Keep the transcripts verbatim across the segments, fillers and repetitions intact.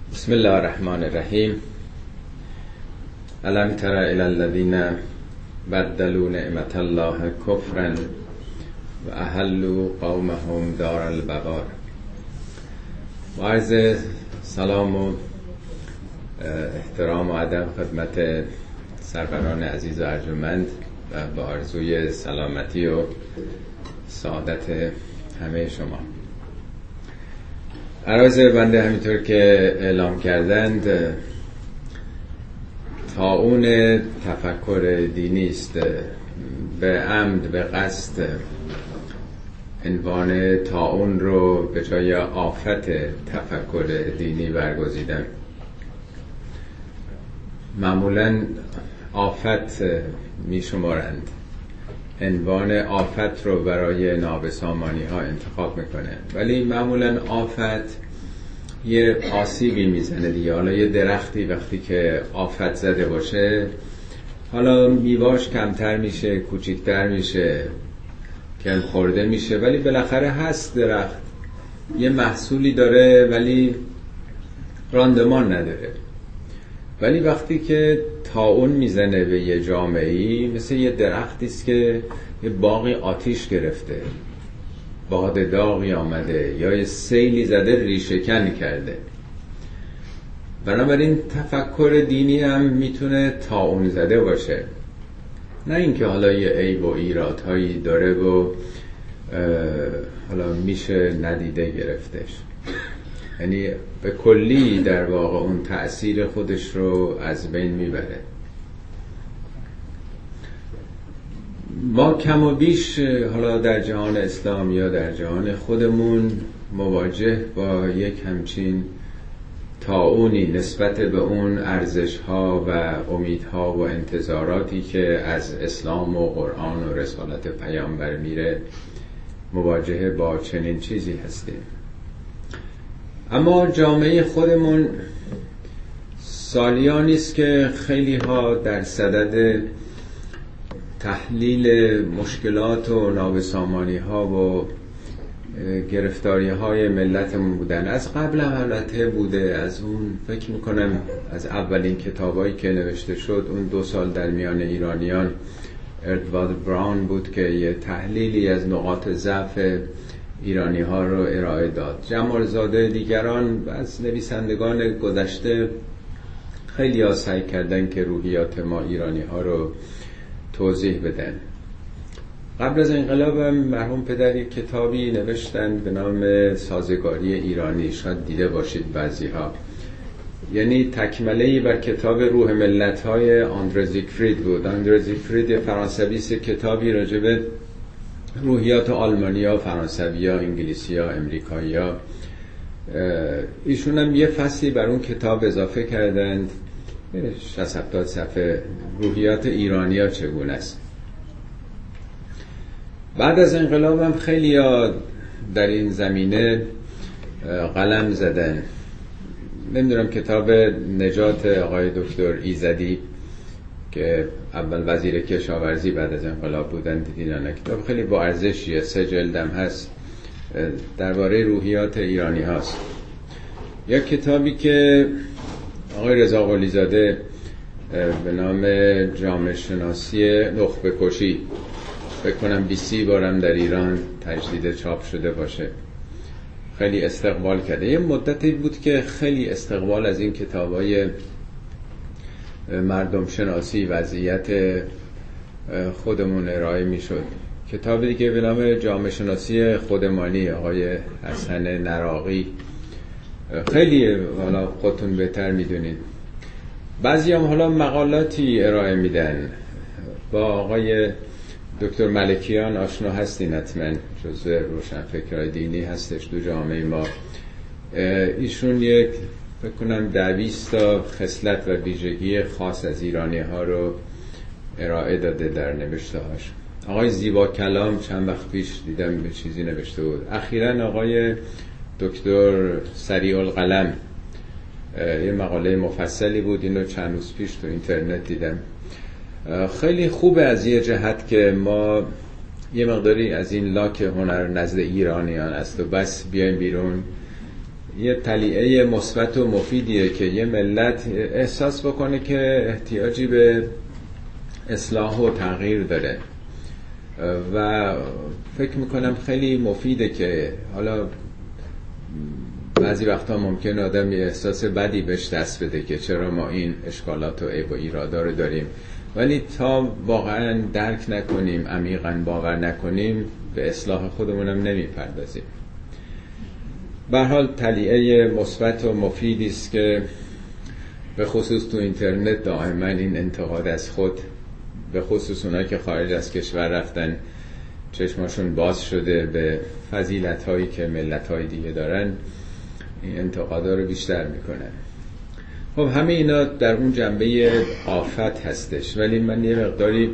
بسم الله الرحمن الرحیم. الم تر الی الذین بدلوا نعمت الله کفرا و احلوا قومهم دار البوار. با عرض سلام و احترام و ادب خدمت سروران عزیز و ارجمند و با آرزوی سلامتی و سعادت همه شما. عرض بنده همینطور که اعلام کردند طاعون تفکر دینی است. به عمد به قصد عنوان طاعون رو به جای آفت تفکر دینی برگزیدم. معمولاً آفت می شمارند، عنوان آفت رو برای نابسامانی ها انتخاب میکنه، ولی معمولا آفت یه آسیبی میزنه دیگه. حالا یه درختی وقتی که آفت زده باشه، حالا میواش کمتر میشه، کوچیکتر میشه، کم خورده میشه، ولی بالاخره هست درخت، یه محصولی داره ولی راندمان نداره. ولی وقتی که طاعون میزنه به یه جامعه‌ای، مثل یه درختی است که یه باغی آتیش گرفته، باد داغی آمده یا یه سیلی زده ریشه کن کرده. بنابراین تفکر دینی هم میتونه طاعون زده باشه، نه اینکه حالا یه عیب و ایرادهایی داره و حالا میشه ندیده گرفتش، یعنی به کلی در واقع اون تأثیر خودش رو از بین میبره. ما کم و بیش حالا در جهان اسلام یا در جهان خودمون مواجه با یک همچین طاعونی نسبت به اون ارزش‌ها و امیدها و انتظاراتی که از اسلام و قرآن و رسالت پیامبر میره، مواجه با چنین چیزی هستیم. اما جامعه خودمون سالیانی است که خیلی ها در صدد تحلیل مشکلات و نابسامانی ها و گرفتاری های ملتمون بودن. از قبل هم البته بوده، از اون فکر میکنم از اولین کتابایی که نوشته شد، اون دو سال در میان ایرانیان اردوارد براون بود که یه تحلیلی از نقاط ضعف ایرانی ها رو ارائه داد. جمالزاده دیگران از نویسندگان گذشته خیلی ها سعی کردن که روحیات ما ایرانی ها رو توضیح بدن. قبل از انقلاب هم مرحوم پدر یک کتابی نوشتن به نام سازگاری ایرانی، شاید دیده باشید بعضی ها، یعنی تکمله‌ای بر کتاب روح ملت های آندره زیگفرید بود. آندره زیگفرید فرانسوی است، کتابی راجع به روحیات آلمانیا، فرانسویا، انگلیسیا، امریکایی‌ها. ایشون هم یه فصلی بر اون کتاب اضافه کردند، شصت هفتاد صفحه، روحیات ایرانیا چگونه است. بعد از انقلاب هم خیلی ها در این زمینه قلم زدن. نمیدونم کتاب نجات آقای دکتر ایزدی که اول وزیر کشاورزی بعد از انقلاب بودن دیدین نه؟ کتاب خیلی با ارزشیه، سه جلدم هست، درباره روحیات ایرانی هاست. یا کتابی که آقای رضا قلی زاده به نام جامعه شناسی نخبه کشی، فکر کنم بیسی بارم در ایران تجدید چاپ شده باشه، خیلی استقبال کرده. یه مدتی بود که خیلی استقبال از این کتابای مردم شناسی وضعیت خودمون ارائه می شد. کتاب دیگه به نام جامعه شناسی خودمانی آقای حسن نراقی، خیلی حالا خودتون بهتر میدونید. بعضی هم حالا مقالاتی ارائه میدن. با آقای دکتر ملکیان آشنا هستین حتما، جزو روشنفکرای دینی هستش دو جامعه ما. ایشون یک فکر کنم دویست تا خصلت و ویژگی خاص از ایرانی ها رو ارائه داده در نوشته هاش. آقای زیبا کلام چند وقت پیش دیدم به چیزی نوشته بود. اخیراً آقای دکتر سریع القلم یه مقاله مفصلی بود، اینو چند روز پیش تو اینترنت دیدم. خیلی خوبه از یه جهت که ما یه مقداری از این لاک هنر نزد ایرانیان است و بس بیایم بیرون یه طلیعه مثبت و مفیدیه که یه ملت احساس بکنه که احتیاجی به اصلاح و تغییر داره و فکر میکنم خیلی مفیده که حالا بعضی وقتا ممکن آدم یه احساس بدی بهش دست بده که چرا ما این اشکالات و عیب و ایرادا رو داریم، ولی تا واقعا درک نکنیم، عمیقاً باور نکنیم، به اصلاح خودمونم نمیپردازیم. به هر حال طلیعه مثبت و مفیدی است که به خصوص تو اینترنت دائما این انتقاد از خود، به خصوص اونایی که خارج از کشور رفتن چشماشون باز شده به فضیلت‌هایی که ملت‌های دیگه دارن، این انتقادا رو بیشتر میکنن. خب همه اینا در اون جنبه آفت هستش، ولی من یه مقداری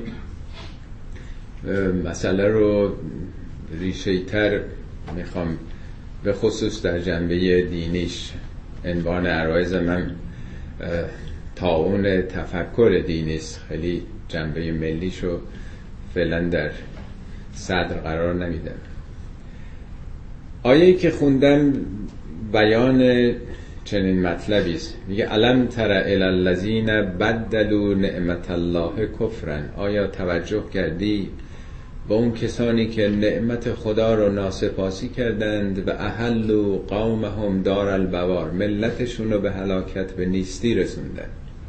مسئله رو ریشه‌تر میخوام، به خصوص در جنبه دینیش. عنوان عرایض من طاعون تفکر دینیست، خیلی جنبه ملیشو فعلا در صدر قرار نمیدم. آیه‌ای که خوندم بیان چنین مطلبی است. میگه الم تر الی الذین بدلوا نعمت الله کفرا. آیا توجه کردی با اون کسانی که نعمت خدا رو ناسپاسی کردند و احلوا قومهم دار البوار، ملتشون رو به هلاکت، به نیستی رسوندن.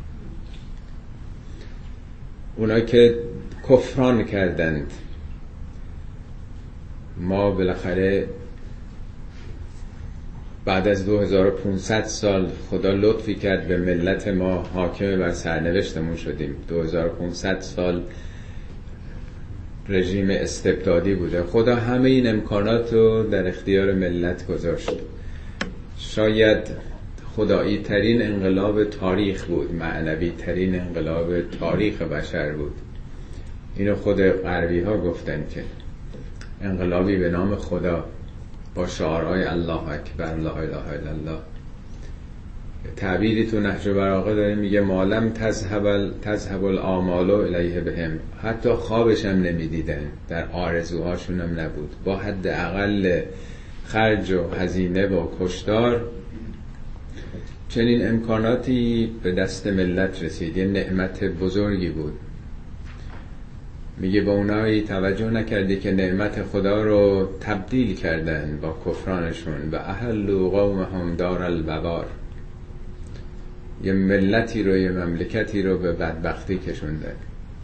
اونا که کفران کردند. ما بالاخره بعد از دو هزار و پانصد سال خدا لطفی کرد به ملت ما، حاکم بر سرنوشتمون شدیم. دو هزار و پانصد سال رژیم استبدادی بوده. خدا همه این امکانات رو در اختیار ملت گذاشت. شاید خدایی ترین انقلاب تاریخ بود، معنوی ترین انقلاب تاریخ بشر بود. اینو خود غربی ها گفتن که انقلابی به نام خدا با شعارهای الله اکبر، لا اله الا الله. تعبیری تو نهج البلاغه داره، میگه مالم تذهب تذهب الآمال الیه بهم. حتی خوابش هم نمیدیدن، در آرزوهاشون هم نبود. با حد اقل خرج و هزینه و کشتار چنین امکاناتی به دست ملت رسید. یه نعمت بزرگی بود. میگه با اونایی توجه نکردی که نعمت خدا رو تبدیل کردن با کفرانشون و احلوا قومهم دار البوار. یه ملتی رو، یه مملکتی رو به بدبختی کشوندن.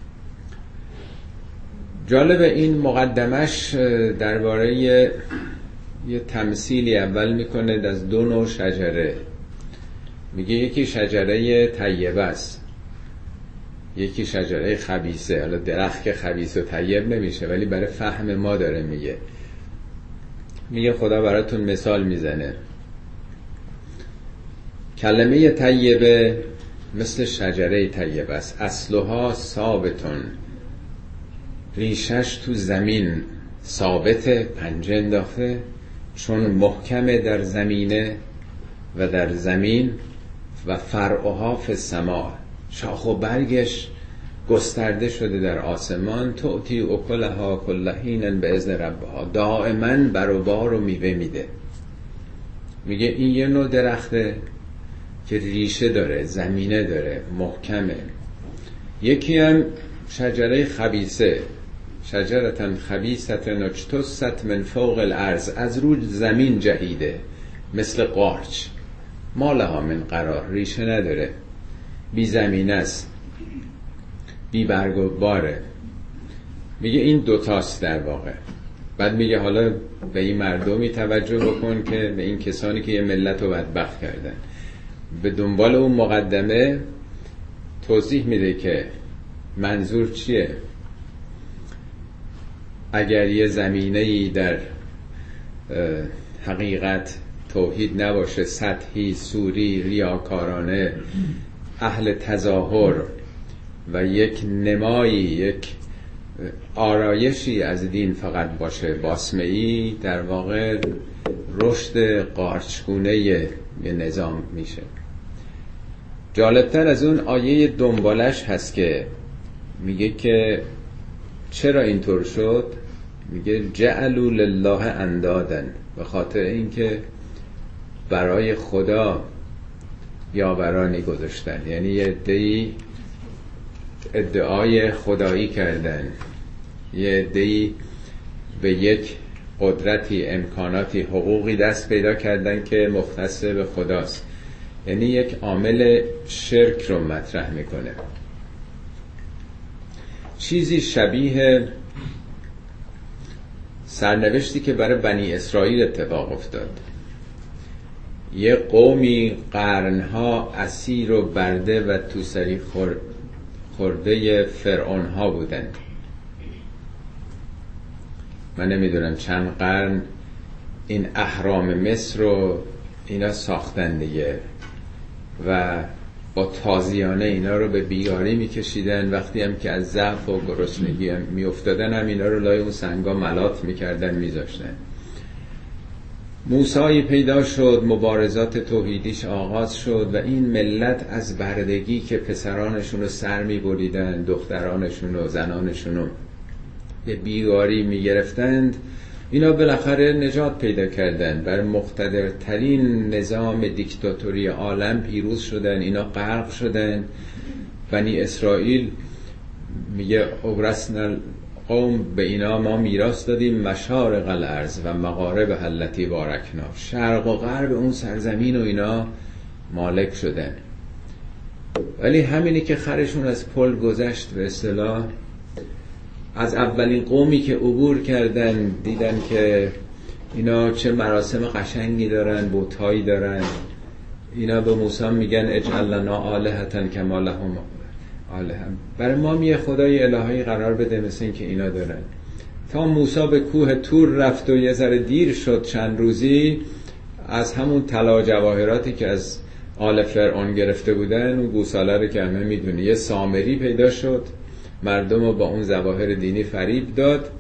جالب این مقدمش درباره یه, یه تمثیلی اول میکنه از دو نوع شجره. میگه یکی شجره طیبه است، یکی شجره خبیثه. حالا درخت که خبیث و طیب نمیشه، ولی برای فهم ما داره میگه. میگه خدا براتون مثال میزنه. کلمه طیبه مثل شجره طیبه است. اصلها ثابتون، ریشش تو زمین ثابته، پنجه انداخته، چون محکمه در زمینه و در زمین، و فرعها فی السماء، شاخ و برگش گسترده شده در آسمان. تؤتی اکلها کل حین باذن ربها، دائما بر و بار و میوه میده. میگه این یه نوع درخته که ریشه داره، زمینه داره، محکمه. یکی هم شجره خبیثه، شجرتن خبیثتن اجتثت من فوق الارض، از روی زمین جهیده، مثل قارچ. ما لها من قرار، ریشه نداره، بی زمین است، بی برگ و باره. میگه این دوتاست در واقع. بعد میگه حالا به این مردمی توجه بکن که به این کسانی که یه ملت رو بدبخت کردن. به دنبال اون مقدمه توضیح میده که منظور چیه. اگر یه زمینه‌ای در حقیقت توحید نباشه، سطحی، سوری، ریاکارانه، اهل تظاهر و یک نمایی، یک آرایشی از دین فقط باشه، باسمه‌ای، در واقع رشد قارچگونه یه نظام میشه. جالبتر از اون آیه دنبالش هست که میگه که چرا اینطور شد. میگه جعلوا لله اندادن، به خاطر اینکه برای خدا یاورانی گذاشتن، یعنی یه عده‌ای ادعای خدایی کردن، یه عده‌ای به یک قدرتی، امکاناتی، حقوقی دست پیدا کردن که مختص به خداست. یعنی یک عامل شرک رو مطرح میکنه. چیزی شبیه سرنوشتی که برای بنی اسرائیل اتفاق افتاد. یه قومی قرنها اسیر و برده و تو سری خور... خورده فرعون ها بودن. من نمیدونم چند قرن این اهرام مصر رو اینا ساختن دیگه و با تازیانه اینا رو به بیگاری میکشیدن. وقتی هم که از ضعف و گرسنگی هم میافتادن هم اینا رو لای اون سنگا ملات میکردن میذاشتن. موسی پیدا شد، مبارزات توحیدیش آغاز شد و این ملت از بردگی که پسرانشون رو سر میبریدن، دخترانشون و زنانشون رو به بیگاری میگرفتند، اینا بالاخره نجات پیدا کردن، بر مقتدرترین نظام دیکتاتوری عالم پیروز شدن، اینا غرق شدن. بنی اسرائیل میگه اورثنا قوم، به اینا ما میراث دادیم مشارق الارض و مغارب التي بارکنا، شرق و غرب اون سرزمین و اینا مالک شدن. ولی همینی که خرشون از پل گذشت، به اصطلاح از اولین قومی که عبور کردن دیدن که اینا چه مراسم قشنگی دارن، بت‌هایی دارن. اینا به موسی میگن اجعل لنا آلهة کما لهم آلهة، برای ما یه خدای الهی قرار بده مثل این که اینا دارن. تا موسی به کوه طور رفت و یه ذره دیر شد چند روزی، از همون طلا و جواهراتی که از آل فرعون گرفته بودن، اون گوساله رو که همه میدونی، یه سامری پیدا شد، مردم رو با اون ظواهر دینی فریب داد.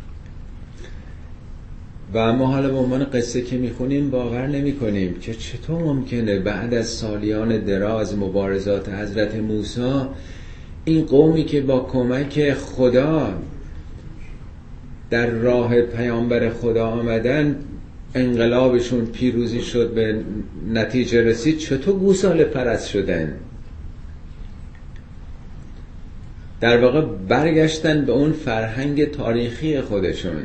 و ما حالا به عنوان قصه که میخونیم باور نمی کنیم که چطور ممکنه بعد از سالیان دراز مبارزات حضرت موسی، این قومی که با کمک خدا در راه پیامبر خدا آمدن، انقلابشون پیروزی شد، به نتیجه رسید، چطور گوساله پرست شدن؟ در واقع برگشتن به اون فرهنگ تاریخی خودشون.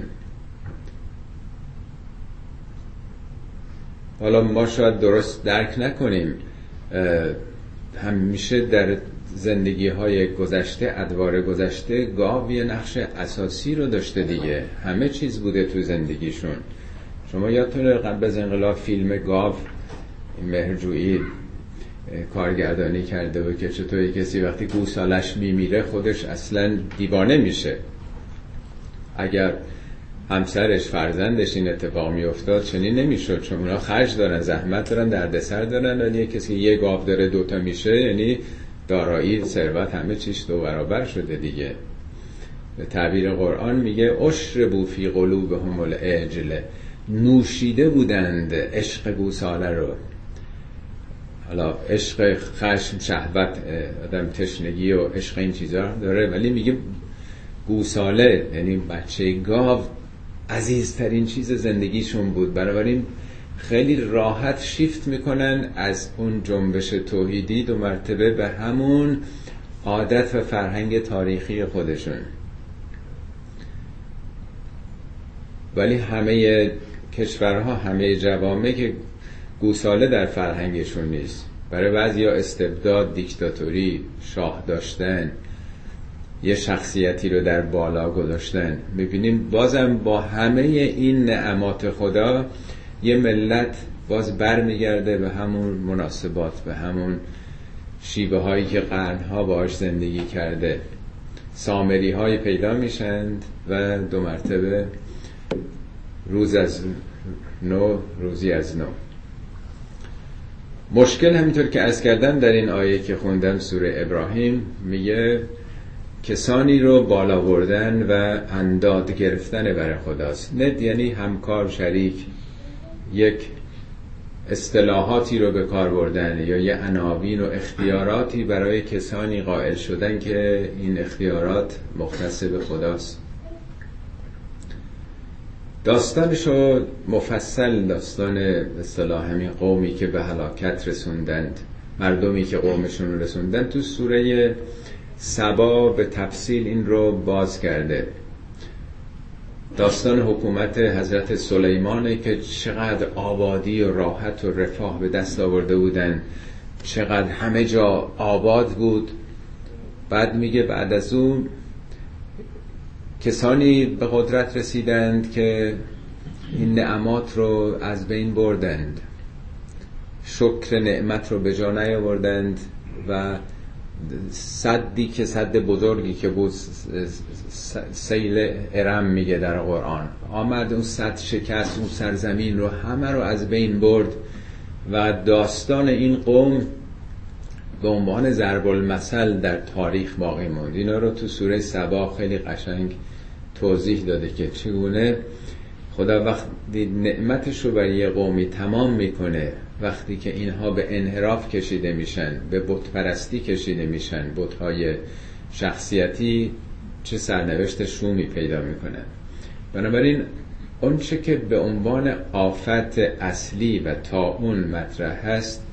حالا ما شاید درست درک نکنیم، همیشه در زندگی های گذشته، ادوار گذشته، گاو یه نقش اساسی رو داشته دیگه، همه چیز بوده تو زندگیشون. شما یادتونه قبل از انقلاب فیلم گاو مهرجویی کارگردانی کرده بود که چطور کسی وقتی گوسالش میمیره خودش اصلا دیوانه میشه. اگر همسرش، فرزندش این اتفاق میافتاد چنین نمیشد، چون اونا خرج دارن، زحمت دارن، دردسر دارن. ولی کسی یه گاو داره دوتا میشه، یعنی دارایی، ثروت، همه چیز دو برابر شده دیگه. به تعبیر قرآن میگه اشربوا فی قلوبهم العجل، نوشیده بودند عشق گوساله رو. حالا عشق، خشم، شهوت، آدم تشنگی و عشق این چیزا داره، ولی میگه گوساله یعنی بچه گاو عزیزترین چیز زندگیشون بود. بنابراین خیلی راحت شیفت میکنن از اون جنبش توحیدی دو مرتبه به همون عادت و فرهنگ تاریخی خودشون. ولی همه کشورها، همه جوامع که گوساله در فرهنگشون نیست. برای بعضیا استبداد، دیکتاتوری، شاه داشتن، یه شخصیتی رو در بالا گذاشتن. میبینیم بازم با همه این نعمات خدا یه ملت باز بر میگرده به همون مناسبات، به همون شیوه هایی که قرنها باهاش زندگی کرده. سامری های پیدا میشند و دو مرتبه روز از نو، روزی از نو. مشکل همینطور که عرض کردم در این آیه که خوندم سوره ابراهیم میگه کسانی رو بالا بردن و انداد گرفتن برای خداست. ند یعنی همکار، شریک، یک اصطلاحاتی رو به کار بردن یا یه عناوین و اختیاراتی برای کسانی قائل شدن که این اختیارات مختص به خداست. داستانشو مفصل، داستان به اصطلاح همین قومی که به هلاکت رسوندند، مردمی که قومشون رو رسوندند، تو سوره سبا به تفصیل این رو باز کرده. داستان حکومت حضرت سلیمانه که چقدر آبادی و راحت و رفاه به دست آورده بودن، چقدر همه جا آباد بود. بعد میگه بعد از اون کسانی به قدرت رسیدند که این نعمات رو از بین بردند، شکر نعمت رو به جا نیاوردند و سدی که سد بزرگی که بود، سیل ارم میگه در قرآن، آمد اون سد شکست اون سرزمین رو، همه رو از بین برد و داستان این قوم به عنوان ضرب المثل در تاریخ باقی موند. اینا رو تو سوره سبا خیلی قشنگ توضیح داده که چگونه خدا وقتی نعمتش رو برای یه قومی تمام میکنه، وقتی که اینها به انحراف کشیده میشن، به بت پرستی کشیده میشن، بت‌های شخصیتی، چه سرنوشت شومی پیدا میکنن. بنابراین اون چه که به عنوان آفت اصلی و طاعون مطرح هست،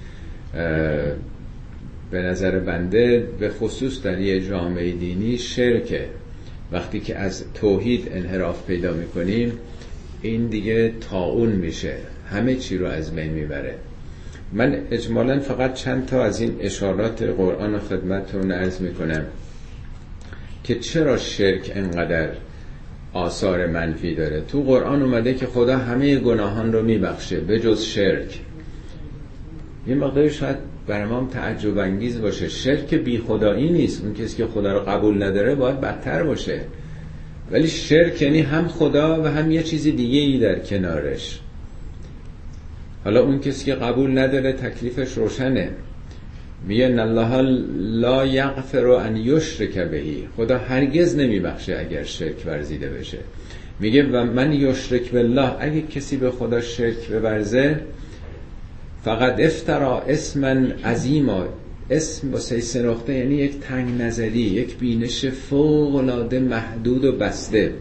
به نظر بنده به خصوص در یه جامعه دینی شرکه. وقتی که از توحید انحراف پیدا میکنیم، این دیگه طاعون میشه، همه چی رو از بین میبره. من اجمالاً فقط چند تا از این اشارات قرآن رو خدمتتون عرض میکنم که چرا شرک انقدر آثار منفی داره. تو قرآن اومده که خدا همه گناهان رو میبخشه به جز شرک. یه مقداری شاید برای ما تعجب انگیز باشه، شرک بی خدایی نیست، اون کسی که خدا رو قبول نداره باید بدتر باشه، ولی شرک یعنی هم خدا و هم یه چیز دیگه ای در کنارش. حالا اون کسی که قبول نداره تکلیفش روشنه، میگه ان الله لا یغفر ان یشرک به، خدا هرگز نمیبخشه اگر شرک ورزیده بشه. میگه و من یشرک بالله، اگه کسی به خدا شرک بورزه، فقط افترا اسما عظیما، اسم با سه نقطه یعنی یک تنگ نظری، یک بینش فوق العاده محدود و بسته.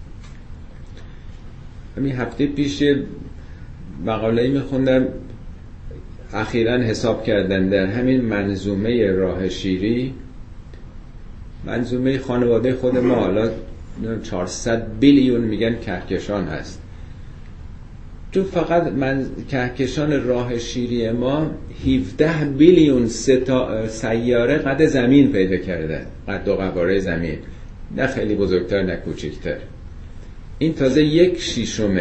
همین هفته پیش مقاله‌ای میخوندم، اخیراً حساب کردن در همین منظومه راه شیری، منظومه خانواده خود ما، حالا چهارصد بیلیون میگن کهکشان هست، تو فقط من کهکشان راه شیری ما هفده بیلیون ستا... سیاره قد زمین پیدا کرده، قد و قواره زمین، نه خیلی بزرگتر نه کوچکتر. این تازه یک شیشم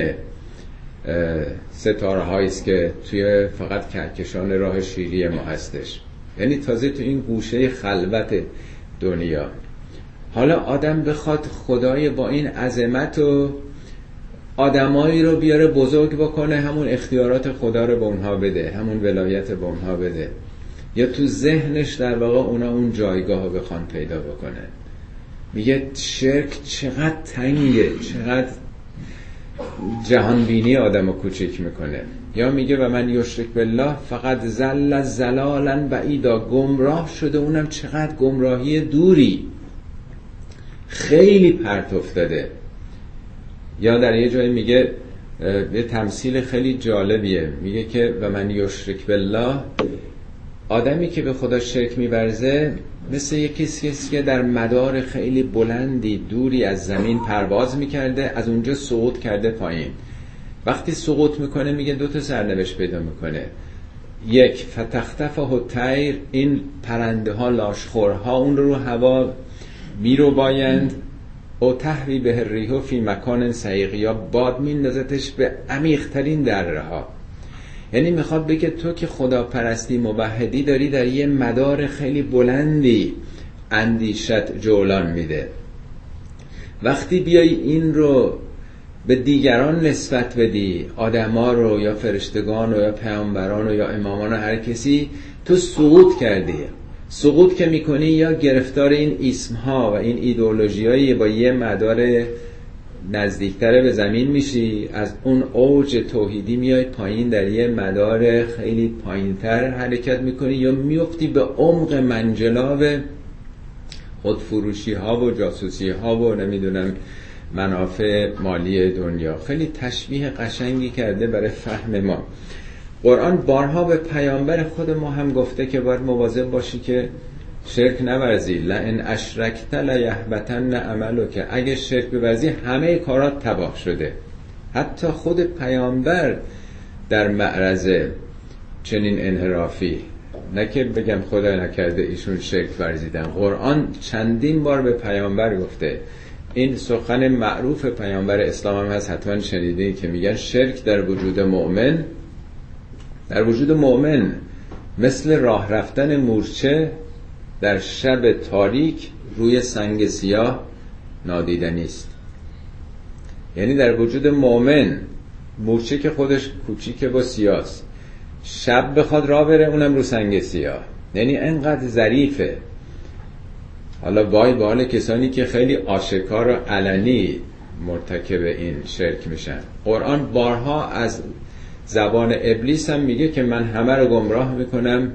ستاره هاییست که توی فقط کهکشان راه شیری ما هستش، یعنی تازه تو این گوشه خلوت دنیا. حالا آدم بخواد خدای با این عظمت و آدمایی رو بیاره بزرگ بکنه، همون اختیارات خدا رو به اونها بده، همون ولایت به اونها بده، یا تو ذهنش در واقع اونا اون جایگاه رو بخوان پیدا بکنه. میگه شرک چقدر تنگه، چقدر جهانبینی آدم رو کوچک میکنه. یا میگه و من یشرک بالله فقط زل زلالا بعیدا، گمراه شده، اونم چقدر گمراهی دوری، خیلی پرت افتاده. یا در یه جایی میگه یه تمثیل خیلی جالبیه، میگه که و من یشرک بالله، آدمی که به خدا شرک می‌ورزه مثل یک کسی که در مدار خیلی بلندی دوری از زمین پرواز میکرده، از اونجا سقوط کرده پایین. وقتی سقوط میکنه میگه دو تا سرنوشت پیدا میکنه، یک فتختفه الطیر، این پرنده ها لاشخورها اون رو رو هوا میرو بایند، او تهوی به الریح فی مکان سحیق، یا باد میندازتش به عمیق ترین دره ها. یعنی میخواد بگه تو که خدا پرستی موحدی داری در یه مدار خیلی بلندی اندیشت جولان میده. وقتی بیای این رو به دیگران نسبت بدی، آدما رو یا فرشتگان رو یا پیامبران رو یا امامان رو، هر کسی، تو سقوط کردی. سقوط که میکنی یا گرفتار این اسمها و این ایدئولوژیایی با یه مدار نزدیکتر به زمین میشی، از اون اوج توحیدی میای پایین، در یه مدار خیلی پایینتر حرکت میکنی، یا میفتی به عمق منجلاب خودفروشی ها و جاسوسی ها و نمیدونم منافع مالی دنیا. خیلی تشبیه قشنگی کرده برای فهم ما. قرآن بارها به پیامبر خود ما هم گفته که باید مواظب باشی که شرک نورزی. لئن اشرکت لیحبطن عملک، اگه شرک بورزی همه کارات تباه شده. حتی خود پیامبر در معرض چنین انحرافی، نه که بگم خدا نکرده ایشون شرک ورزیدن، قرآن چندین بار به پیامبر گفته. این سخن معروف پیامبر اسلام هم هست، حتما شنیدین، که میگن شرک در وجود مؤمن در وجود مؤمن مثل راه رفتن مورچه در شب تاریک روی سنگ سیاه نادیدنی است. یعنی در وجود مؤمن مورچه که خودش کوچیکه و سیاست، شب بخواد راه بره اونم رو سنگ سیاه، یعنی انقدر ظریفه. حالا وای به حال کسانی که خیلی آشکار و علنی مرتکب این شرک میشن. قرآن بارها از زبان ابلیس هم میگه که من همه رو گمراه میکنم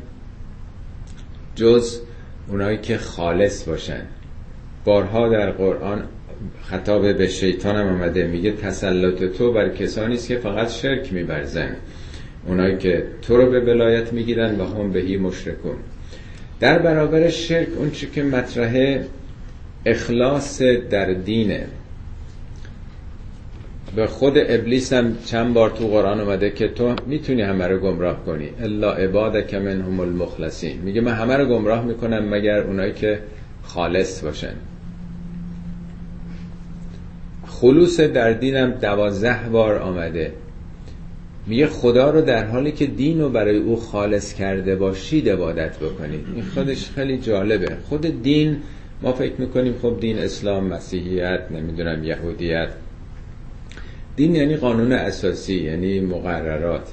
جز اونایی که خالص باشن. بارها در قرآن خطاب به شیطان هم آمده، میگه تسلط تو بر کسانی است که فقط شرک می‌ورزن، اونایی که تو رو به ولایت میگیرن و هم بهی مشرکون. در برابر شرک اون چی که مطرحه اخلاص در دینه. به خود ابلیس هم چند بار تو قرآن اومده که تو میتونی همه رو گمراه کنی، الا عبادک منهم المخلصین. میگه من همه رو گمراه میکنم مگر اونایی که خالص باشن. خلوص در دینم دوازده بار آمده. میگه خدا رو در حالی که دین رو برای او خالص کرده باشید عبادت بکنید. این خودش خیلی جالبه. خود دین، ما فکر میکنیم خب دین اسلام، مسیحیت، نمیدونم یهودیت. دین یعنی قانون اساسی، یعنی مقررات.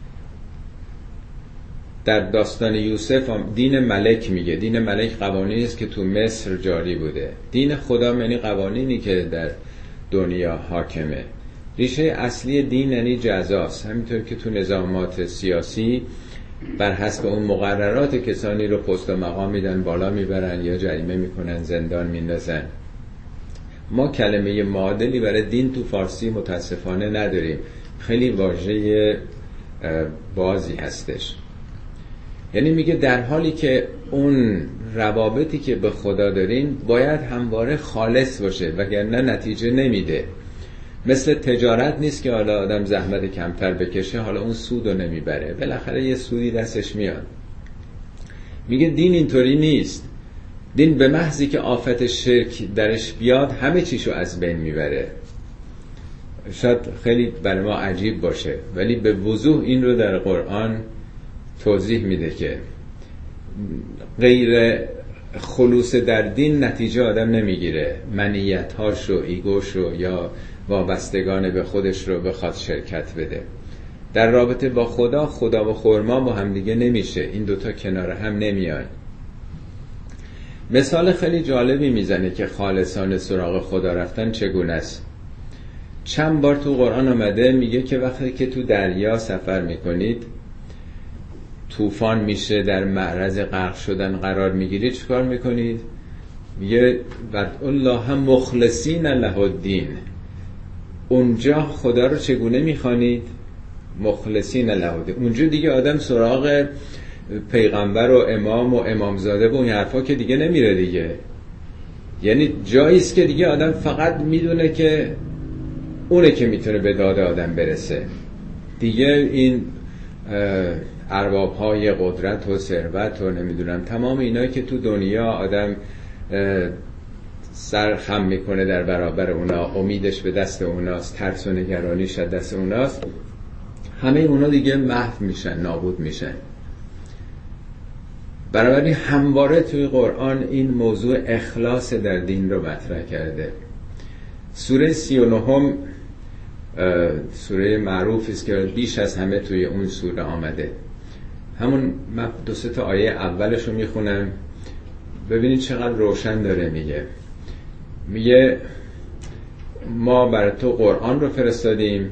در داستان یوسف دین ملک میگه، دین ملک قوانینی است که تو مصر جاری بوده. دین خدا یعنی قوانینی که در دنیا حاکمه. ریشه اصلی دین یعنی جزاست. همینطور که تو نظامات سیاسی بر حسب اون مقررات کسانی رو پست و مقام میدن، بالا میبرن یا جریمه میکنن، زندان میندازن. ما کلمه معادلی برای دین تو فارسی متاسفانه نداریم. خیلی واژه بازی هستش. یعنی میگه در حالی که اون روابطی که به خدا دارین باید همواره خالص باشه، وگرنه نتیجه نمیده. مثل تجارت نیست که حالا آدم زحمت کمتر بکشه حالا اون سودو نمیبره، بالاخره یه سودی دستش میاد. میگه دین اینطوری نیست. دین به محضی که آفت شرک درش بیاد همه چیشو از بین میبره. شاید خیلی برای ما عجیب باشه ولی به وضوح این رو در قرآن توضیح میده که غیر خلوص در دین نتیجه آدم نمیگیره، منیت‌هاشو، ایگوشو یا وابستگان به خودش رو بخواد شرکت بده. در رابطه با خدا، خدا و خرما با هم دیگه نمیشه، این دوتا کنار هم نمیان. مثال خیلی جالبی میزنه که خالصانه سراغ خدا رفتن چگونه است. چند بار تو قرآن آمده میگه که وقتی که تو دریا سفر میکنید، طوفان میشه، در معرض غرق شدن قرار میگیرید، چیکار میکنید؟ میگه بعد الله هم مخلصین له الدین. اونجا خدا رو چگونه میخوانید؟ مخلصین له الدین. اونجا دیگه آدم سراغ پیغمبر و امام و امامزاده و اون حرفا که دیگه نمیره دیگه. یعنی جاییست که دیگه آدم فقط میدونه که اونه که میتونه به داد آدم برسه. دیگه این ارباب‌های قدرت و ثروت و نمیدونم تمام اینایی که تو دنیا آدم سر خم میکنه در برابر اونا، امیدش به دست اوناست، ترس و نگرانیش از دست اوناست، همه اونا دیگه محو میشن، نابود میشن. بنابراین همواره توی قرآن این موضوع اخلاص در دین رو مطرح کرده. سوره سی و نهم سوره معروفی است که بیش از همه توی اون سوره آمده. همون من دو سه تا آیه اولش رو میخونم ببینید چقدر روشن داره. میگه میگه ما بر تو قرآن رو فرستادیم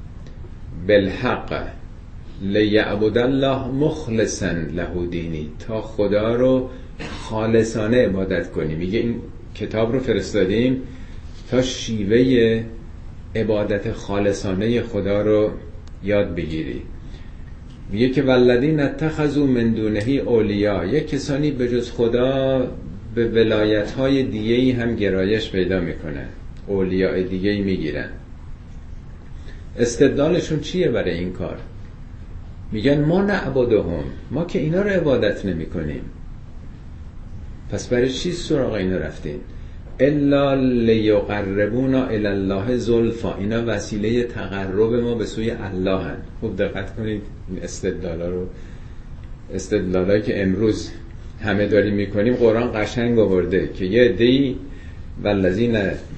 بالحق لیعبد الله مخلصا له دینی، تا خدا رو خالصانه عبادت کنی. میگه این کتاب رو فرستادیم تا شیوه عبادت خالصانه خدا رو یاد بگیری. میگه که والذین اتخذوا من دونه اولیا، یک کسانی به جز خدا به ولایت‌های دیگه‌ای هم گرایش پیدا میکنن، اولیاء دیگه‌ای میگیرن. استدلالشون چیه برای این کار؟ میگن ما نعبدهم، ما که اینا رو عبادت نمی کنیم، پس برای چی سراغ اینا رفتین؟ الا لیقربونا الی الله زلفا، اینا وسیله تقرب ما به سوی الله هن. خوب دقت کنید این استدلالا رو، استدلالایی که امروز همه داریم میکنیم قرآن قشنگ آورده که یه عده‌ای والذین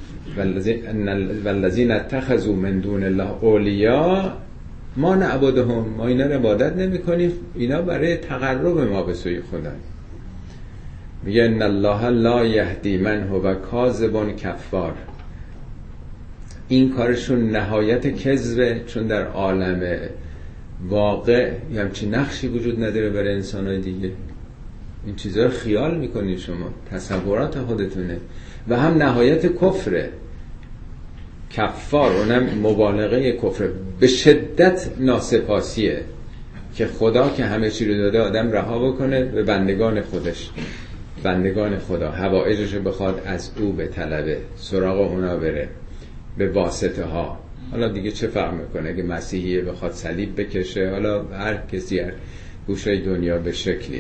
والذین اتخذوا من دون الله اولیا ما نعبدهم، ما اینا رو عبادت نمی کنیم، اینا برای تقرب ما به سوی خدا. میگه ان الله لا یهدی من هو کاذب کفار، این کارشون نهایت کذبه، چون در عالم واقع همچین نقشی وجود نداره برای انسان‌های دیگه. این چیزا رو خیال میکنید شما، تصورات خودتونه، و هم نهایت کفره. کفار اونم مبالغه کفر، به شدت ناسپاسیه که خدا که همه چی رو داده آدم رها بکنه به بندگان خودش، بندگان خدا حوائجش بخواد از او به طلبه، سراغ اونا بره به واسطه ها. حالا دیگه چه فرق میکنه اگه مسیحیه بخواد صلیب بکشه، حالا هر کسی هر گوشه دنیا به شکلی.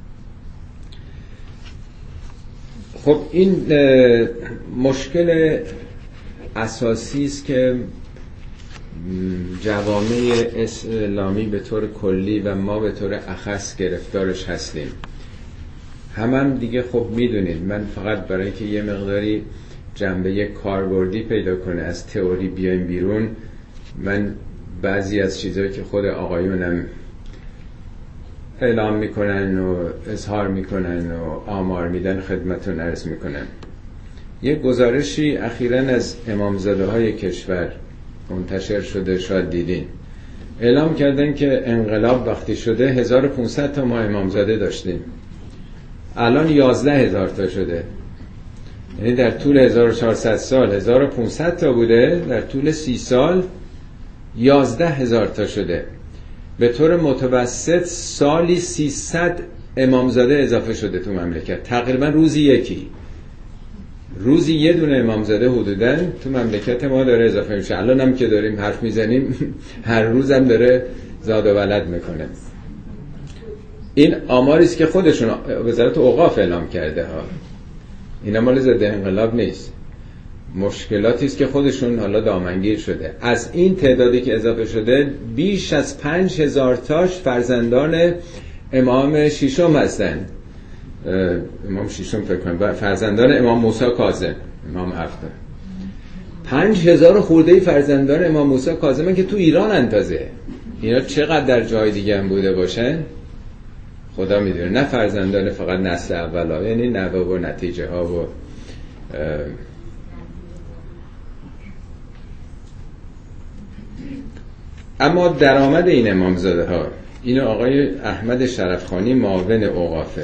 خب این مشکل اساسی است که جوامع اسلامی به طور کلی و ما به طور اخص گرفتارش هستیم. هم هم دیگه خب میدونید، من فقط برای اینکه یه مقداری جنبه کاربردی پیدا کنه از تئوری بیایم بیرون، من بعضی از چیزایی که خود آقایونم اعلام میکنن و اظهار میکنن و آمار میدن خدمتون عرض میکنن. یه گزارشی اخیراً از امامزاده های کشور منتشر شده، شاید دیدین، اعلام کردن که انقلاب وقتی شده هزار و پانصد تا ما امامزاده داشتیم، الان یازده هزار تا شده. یعنی در طول هزار و چهارصد سال هزار و پانصد تا بوده، در طول سی سال یازده هزار تا شده. به طور متوسط سالی سیصد امامزاده اضافه شده تو مملکت، تقریبا روزی یکی، روزی یه دونه امامزاده حدوداً تو مملکت ما داره اضافه میشه. الان هم که داریم حرف میزنیم هر روزم داره زاد و ولد میکنه. این آماری است که خودشون وزارت اوقاف اعلام کرده ها، اینا مال ضد انقلاب نیست، مشکلاتی است که خودشون حالا دامنگیر شده. از این تعدادی که اضافه شده بیش از پنج هزار تاش فرزندان امام ششم هستن، امام ششم فکر کنم، فرزندان امام موسی کاظم، امام هفتم. پنج هزار خورده فرزندان امام موسی کاظم که تو ایران انتازه. اینا چقدر در جای دیگه هم بوده باشن خدا میدونه، نه فرزندان فقط نسل اول ها، یعنی نوه و نتیجه ها و اما درآمد این امامزاده ها، اینو آقای احمد شرفخانی معاون اوقافه،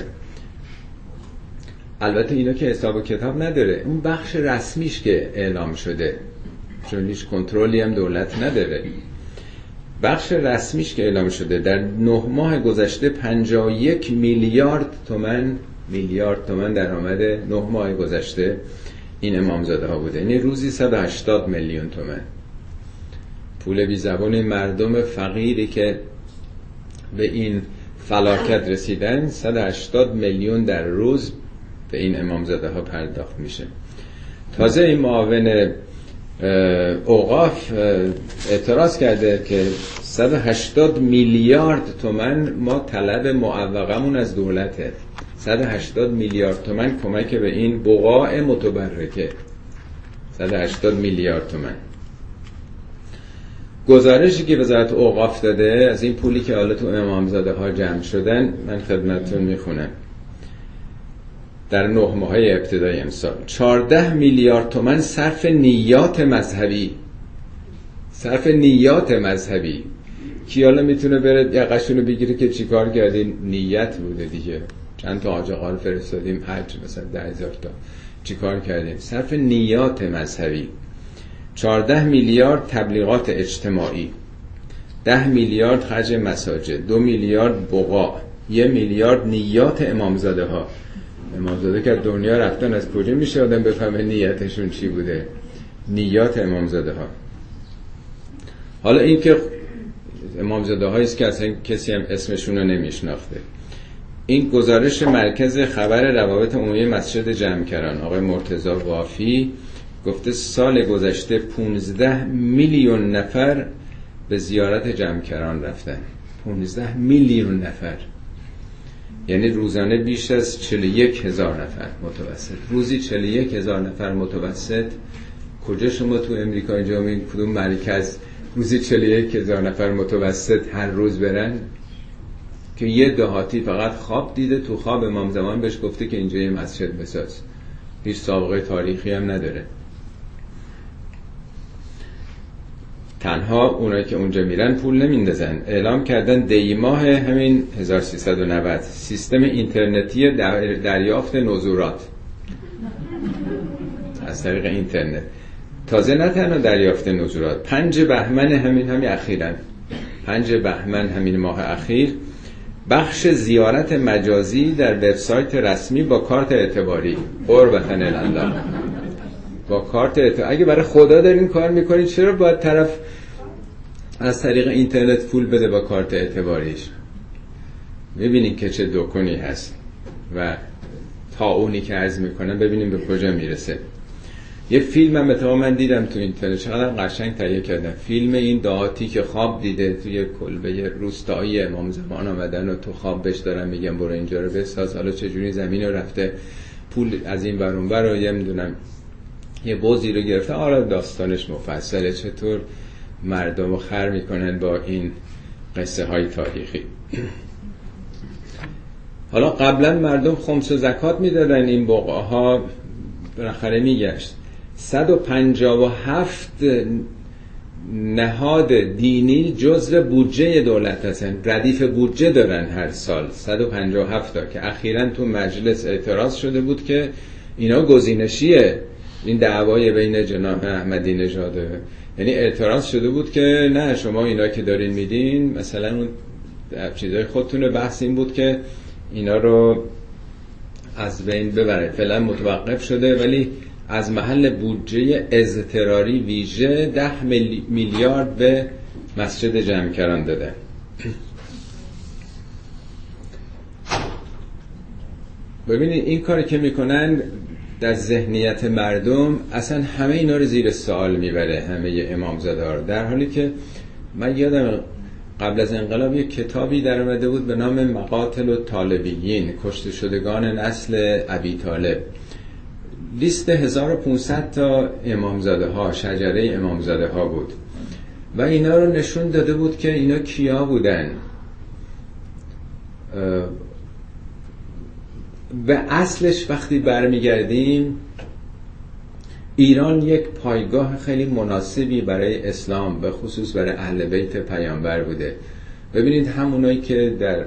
البته اینا که حساب و کتاب نداره، اون بخش رسمیش که اعلام شده، چون هیچ کنترلی هم دولت نداره، بخش رسمیش که اعلام شده در نه ماه گذشته پنجاه و یک میلیارد تومان میلیارد تومان درآمد نه ماه گذشته این امامزاده ها بوده، یعنی روزی صد و هشتاد میلیون تومان پول بی زبان مردم فقیری که به این فلاکت رسیدن. صد و هشتاد میلیون در روز به این امامزاده ها پرداخت میشه. تازه این معاون اوقاف اعتراض کرده که صد و هشتاد میلیارد تومان ما طلب معوقمون از دولته، صد و هشتاد میلیارد تومان کمک به این بقاع متبرکه، صد و هشتاد میلیارد تومان. گزارشی که وزارت اوقاف داده از این پولی که حالا تو امامزاده ها جمع شدن من خدمتتون میخونم. در نه ماهه ابتدای امسال چهارده میلیارد تومان صرف نیات مذهبی، صرف نیات مذهبی. کی حالا میتونه بره یقشونو بگیره که چیکار کردین؟ نیت بوده دیگه، چند تا حاج آقا فرستادیم حج، مثلا ده هزار تا. چی کار کردیم؟ صرف نیات مذهبی. چهارده میلیارد تبلیغات اجتماعی، ده میلیارد خرج مساجد، دو میلیارد بقاع، یه میلیارد نیات امامزاده ها. امامزاده که دنیا رفتن، از کجا میشه آدم بفهمه نیتشون چی بوده؟ نیات امامزاده ها. حالا این که امامزاده هاییست که اصلا کسی هم اسمشون رو نمیشناخته. این گزارش مرکز خبر روابط عمومی مسجد جمکران آقای مرتضی وافی گفته سال گذشته پانزده میلیون نفر به زیارت جمکران رفتن. پانزده میلیون نفر، یعنی روزانه بیش از چهل و یک هزار نفر متوسط. روزی چهل و یک هزار نفر متوسط. کجا شما تو امریکا اینجا می کدوم مرکز روزی چهل و یک هزار نفر متوسط هر روز برن؟ که یه دهاتی فقط خواب دیده، تو خواب امام زمان بهش گفته که اینجا یه مسجد بساز. هیچ سابقه تاریخی هم نداره. تنها اونایی که اونجا میرن پول نمیندازن. اعلام کردن دی ماه همین هزار و سیصد و نود سیستم اینترنتی دریافت نزورات از طریق اینترنت. تازه نه تنها دریافت نزورات، پنج بهمن همین همین اخیراً پنج بهمن همین ماه اخیر بخش زیارت مجازی در وبسایت رسمی با کارت اعتباری. قربتن الله، با کارت اعتباری. اگه برای خدا دارین کار میکنید چرا باید طرف از طریق اینترنت پول بده با کارت اعتباریش؟ ببینین که چه دکونی هست و تا اونی که عرض میکنم ببینیم به کجا میرسه. یه فیلم هم اتفاقا من دیدم تو اینترنت، چقدر قشنگ تهیه کردن. فیلم این دهاتی که خواب دیده توی کلبه روستایی امام زمان آمدن و تو خواب بهش دارن میگن برو اینجا رو بساز، حالا چجوری زمین رو رفته پول از این ور اون ور رو یه میدونم یه بوزی رو گرفته. حالا داستانش مفصله، چطور مردم رو خر میکنن با این قصه های تاریخی. حالا قبلا مردم خمس و زکات میدادن، این بقعه بالاخره میگشت. صد و پنجاه و هفت نهاد دینی جزء بودجه دولت هستن، ردیف بودجه دارن هر سال صد و پنجاه و هفت تا، که اخیراً تو مجلس اعتراض شده بود که اینا گزینشیه، این دعوای بین جناب احمدی نژاد، یعنی اعتراض شده بود که نه شما اینا که دارین میدین مثلا اون چیزای خودتونه. بحث این بود که اینا رو از بین ببرید. فعلا متوقف شده، ولی از محل بودجه اضطراری ویژه ده میلیارد به مسجد جمکران داده. ببینید این کاری که میکنن در ذهنیت مردم اصلا همه اینا رو زیر سوال میبره، همه امامزاده ها رو. در حالی که من یادم قبل از انقلاب یک کتابی در اومده بود به نام مقاتل الطالبیین، کشته شدگان نسل ابی طالب. لیست هزار و پانصد تا امامزاده ها، شجره امامزاده ها بود و اینا رو نشون داده بود که اینا کیا بودن و اصلش وقتی برمیگردیم ایران یک پایگاه خیلی مناسبی برای اسلام به خصوص برای اهل بیت پیامبر بوده. ببینید همونایی که در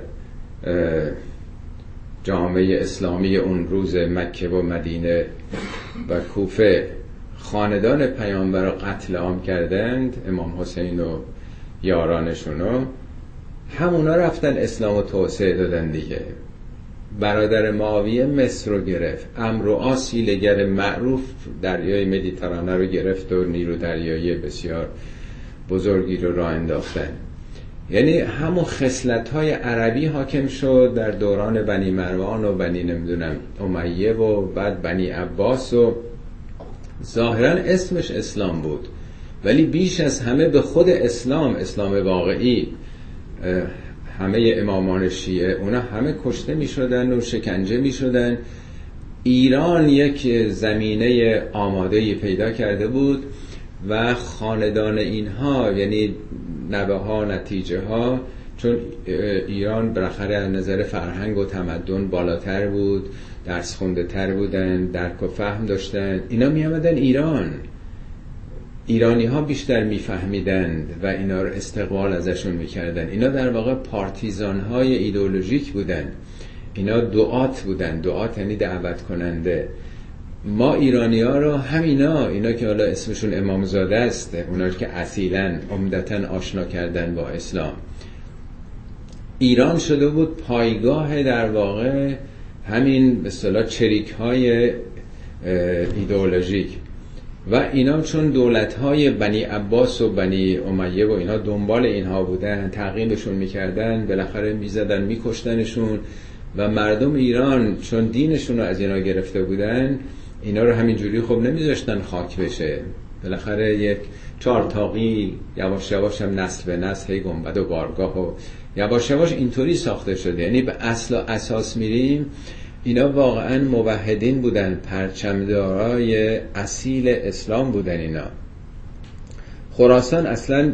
جامعه اسلامی اون روز مکه و مدینه و کوفه خاندان پیامبر رو قتل عام کردند، امام حسین و یارانشونو، همونا رفتن اسلام رو توسعه دادن دیگه. برادر معاویه مصر رو گرفت، عمرو عاص حیله‌گر معروف دریای مدیترانه رو گرفت و نیرو دریایی بسیار بزرگی رو راه انداختن. یعنی همون خصلت‌های عربی حاکم شد در دوران بنی مروان و بنی نمیدونم امیه و بعد بنی عباس و ظاهرا اسمش اسلام بود ولی بیش از همه به خود اسلام، اسلام واقعی، همه امامان شیعه اونا همه کشته می شدن و شکنجه می شدن. ایران یک زمینه آماده‌ای پیدا کرده بود و خاندان اینها یعنی نوه ها نتیجه ها، چون ایران بالاخره از نظر فرهنگ و تمدن بالاتر بود، درس خونده تر بودن، درک و فهم داشتن، اینا می آمدن ایران. ایرانی ها بیشتر می فهمیدند و اینا رو استقبال ازشون می کردن. اینا در واقع پارتیزان های ایدئولوژیک بودن. اینا دعات بودن. دعات یعنی دعوت کننده. ما ایرانی ها رو همینا، اینا که حالا اسمشون امامزاده است، اونا که اصیلاً عمدتاً آشنا کردن با اسلام، ایران شده بود پایگاه در واقع همین به اصطلاح چریک های ایدئولوژیک و اینا چون دولت های بنی عباس و بنی امیه و اینا دنبال اینها بودن، تعقیبشون میکردن، بالاخره میزدن میکشتنشون و مردم ایران چون دینشون رو از اینا گرفته بودن، اینا رو همینجوری خب نمیذاشتن خاک بشه. بالاخره یک چهار تاقی یواش یواش هم نسل به نسل هی گنبد و بارگاه و یواش یواش اینطوری ساخته شده. یعنی به اصل و اساس میریم، اینا واقعا موحدین بودن، پرچمدارای اصیل اسلام بودن. اینا خراسان اصلا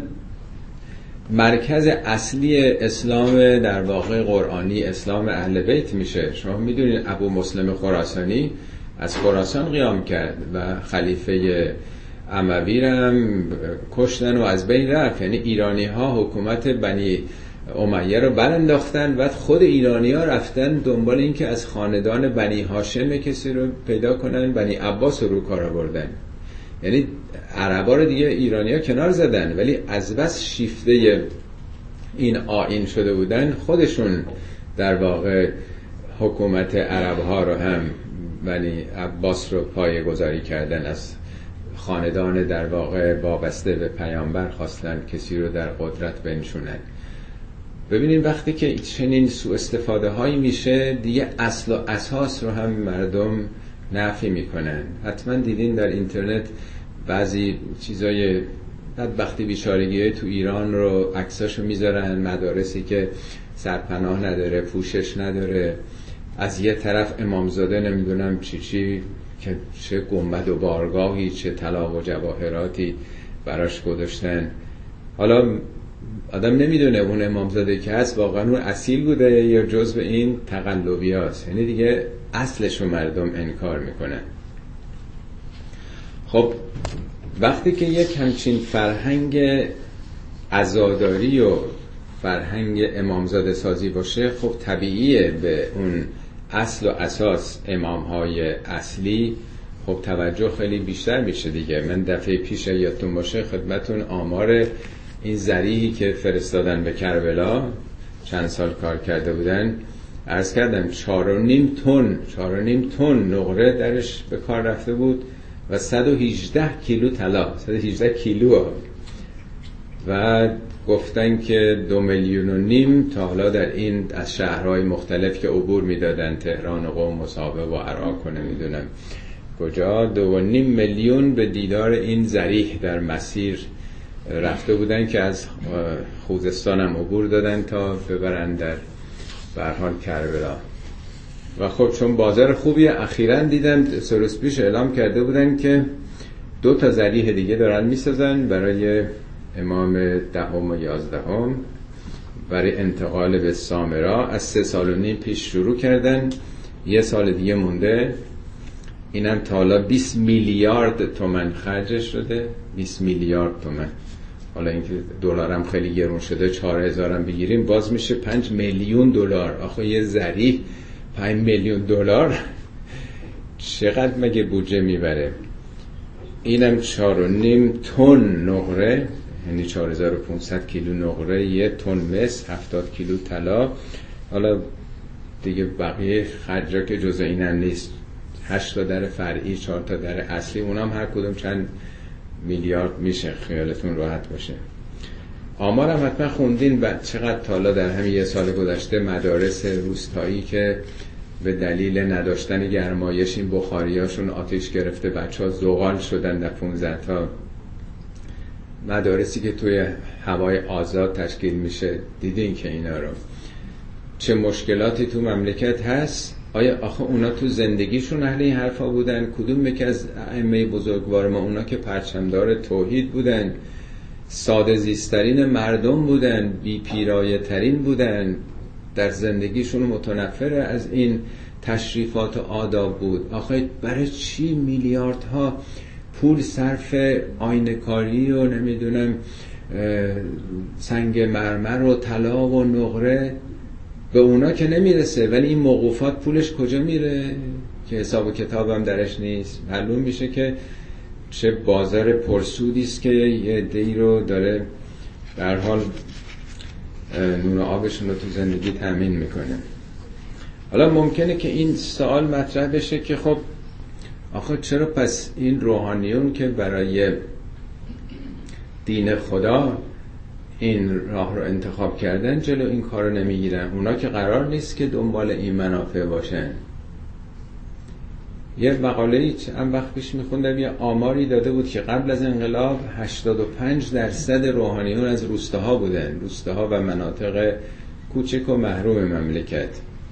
مرکز اصلی اسلام در واقع قرآنی، اسلام اهل بیت میشه. شما میدونید ابو مسلم خراسانی از خراسان قیام کرد و خلیفه اموی هم کشتن و از بین رفت. یعنی ایرانی ها حکومت بنی امیه رو برانداختن و خود ایرانی ها رفتن دنبال این که از خاندان بنی هاشم کسی رو پیدا کنن، بنی عباس رو رو کار بردن. یعنی عربا رو دیگه ایرانی ها کنار زدن، ولی از بس شیفته این آیین شده بودن، خودشون در واقع حکومت عرب ها رو هم بنی عباس رو پایه گذاری کردن، از خاندان در واقع وابسته به پیامبر خواستن کسی رو در قدرت بنشونن. ببینید وقتی که چنین سوء استفاده هایی میشه، دیگه اصل و اساس رو هم مردم نفی میکنن. حتما دیدین در اینترنت بعضی چیزای بدبختی بیچارگی تو ایران رو عکساشو میذارن، مدارسی که سرپناه نداره، پوشش نداره، از یه طرف امامزاده نمیدونم چی چی که چه گنبد و بارگاهی، چه طلا و جواهراتی براش گذاشتن. حالا آدم نمیدونه اون امامزاده که هست واقعا اون اصیل بوده یا جزء این تقلبی هست. یعنی دیگه اصلشو مردم انکار میکنن. خب وقتی که یک همچین فرهنگ عزاداری و فرهنگ امامزاده سازی باشه، خب طبیعیه به اون اصل و اساس امامهای اصلی خب توجه خیلی بیشتر میشه دیگه. من دفعه پیش یادتون باشه خدمتون آمار این ذریحی که فرستادن به کربلا، چند سال کار کرده بودن، عرض کردم چهار و نیم تن چهار و نیم تن نقره درش به کار رفته بود و صد و هجده کیلو طلا، صد و هجده کیلو، و گفتن که دو میلیون و نیم تا حالا در این از شهرهای مختلف که عبور میدادن، تهران و قم و صابه و عراق و نمیدونم کجا، دو و نیم میلیون به دیدار این ذریح در مسیر رفته بودن که از خوزستان هم عبور دادن تا ببرن در به هر حال کربلا. و خب چون بازار خوبی اخیراً دیدم سه روز پیش اعلام کرده بودن که دو تا ذریح دیگه دارن میسازن برای امام دهم و یازدهم برای انتقال به سامرا. از سه سال و نیم پیش شروع کردن، یه سال دیگه مونده. اینم تا حالا بیست میلیارد تومان خرج شده، بیست میلیارد تومان. حالا اینکه دلارم خیلی گرون شده، چهار هزار هم بگیریم باز میشه پنج میلیون دلار. آخه یه ذریح پنج میلیون دلار چقدر مگه بودجه میبره؟ اینم چهار و نیم تن نقره، یعنی چهار هزار و پانصد کیلو نقره، یه تن مس، هفتاد کیلو طلا. حالا دیگه بقیه خرجا که جزء این هم نیست، هشت تا در فرعی، چهار تا در اصلی، اونام هر کدوم چند میلیارد میشه، خیالتون راحت باشه. آمارم حتما خوندین و چقدر طالا در همین یه سال گذشته مدارس روستایی که به دلیل نداشتن گرمایش این بخاریاشون آتش گرفته، بچه ها زغال شدن در پونزده تا مدارسی که توی هوای آزاد تشکیل میشه. دیدین که اینا رو چه مشکلاتی تو مملکت هست؟ آیا آخه اونا تو زندگیشون اهل این حرفا بودن؟ کدوم یکی از ائمه بزرگوار ما، اونا که پرچمدار توحید بودن، ساده زیسترین مردم بودن، بی پیرایه ترین بودن، در زندگیشون متنفر از این تشریفات و آداب بود؟ آخه برای چی میلیاردها پول صرف آینه‌کاری و نمیدونم سنگ مرمر و طلا و نقره؟ به اونا که نمیرسه، ولی این موقوفات پولش کجا میره که حساب و کتاب هم درش نیست. معلوم میشه که چه بازار پرسودی است که یه عده‌ای رو داره به هر حال نون و آبشون رو تو زندگی تامین میکنه. حالا ممکنه که این سوال مطرح بشه که خب آخه چرا پس این روحانیون که برای دین خدا این راه رو انتخاب کردن جلو این کار رو نمیگیرن؟ اونا که قرار نیست که دنبال این منافع باشن. یه مقاله‌ای چند وقت پیش میخوندم، یه آماری داده بود که قبل از انقلاب هشتاد و پنج درصد روحانیون از روستاها بودن، روستاها و مناطق کوچک و محروم مملکت،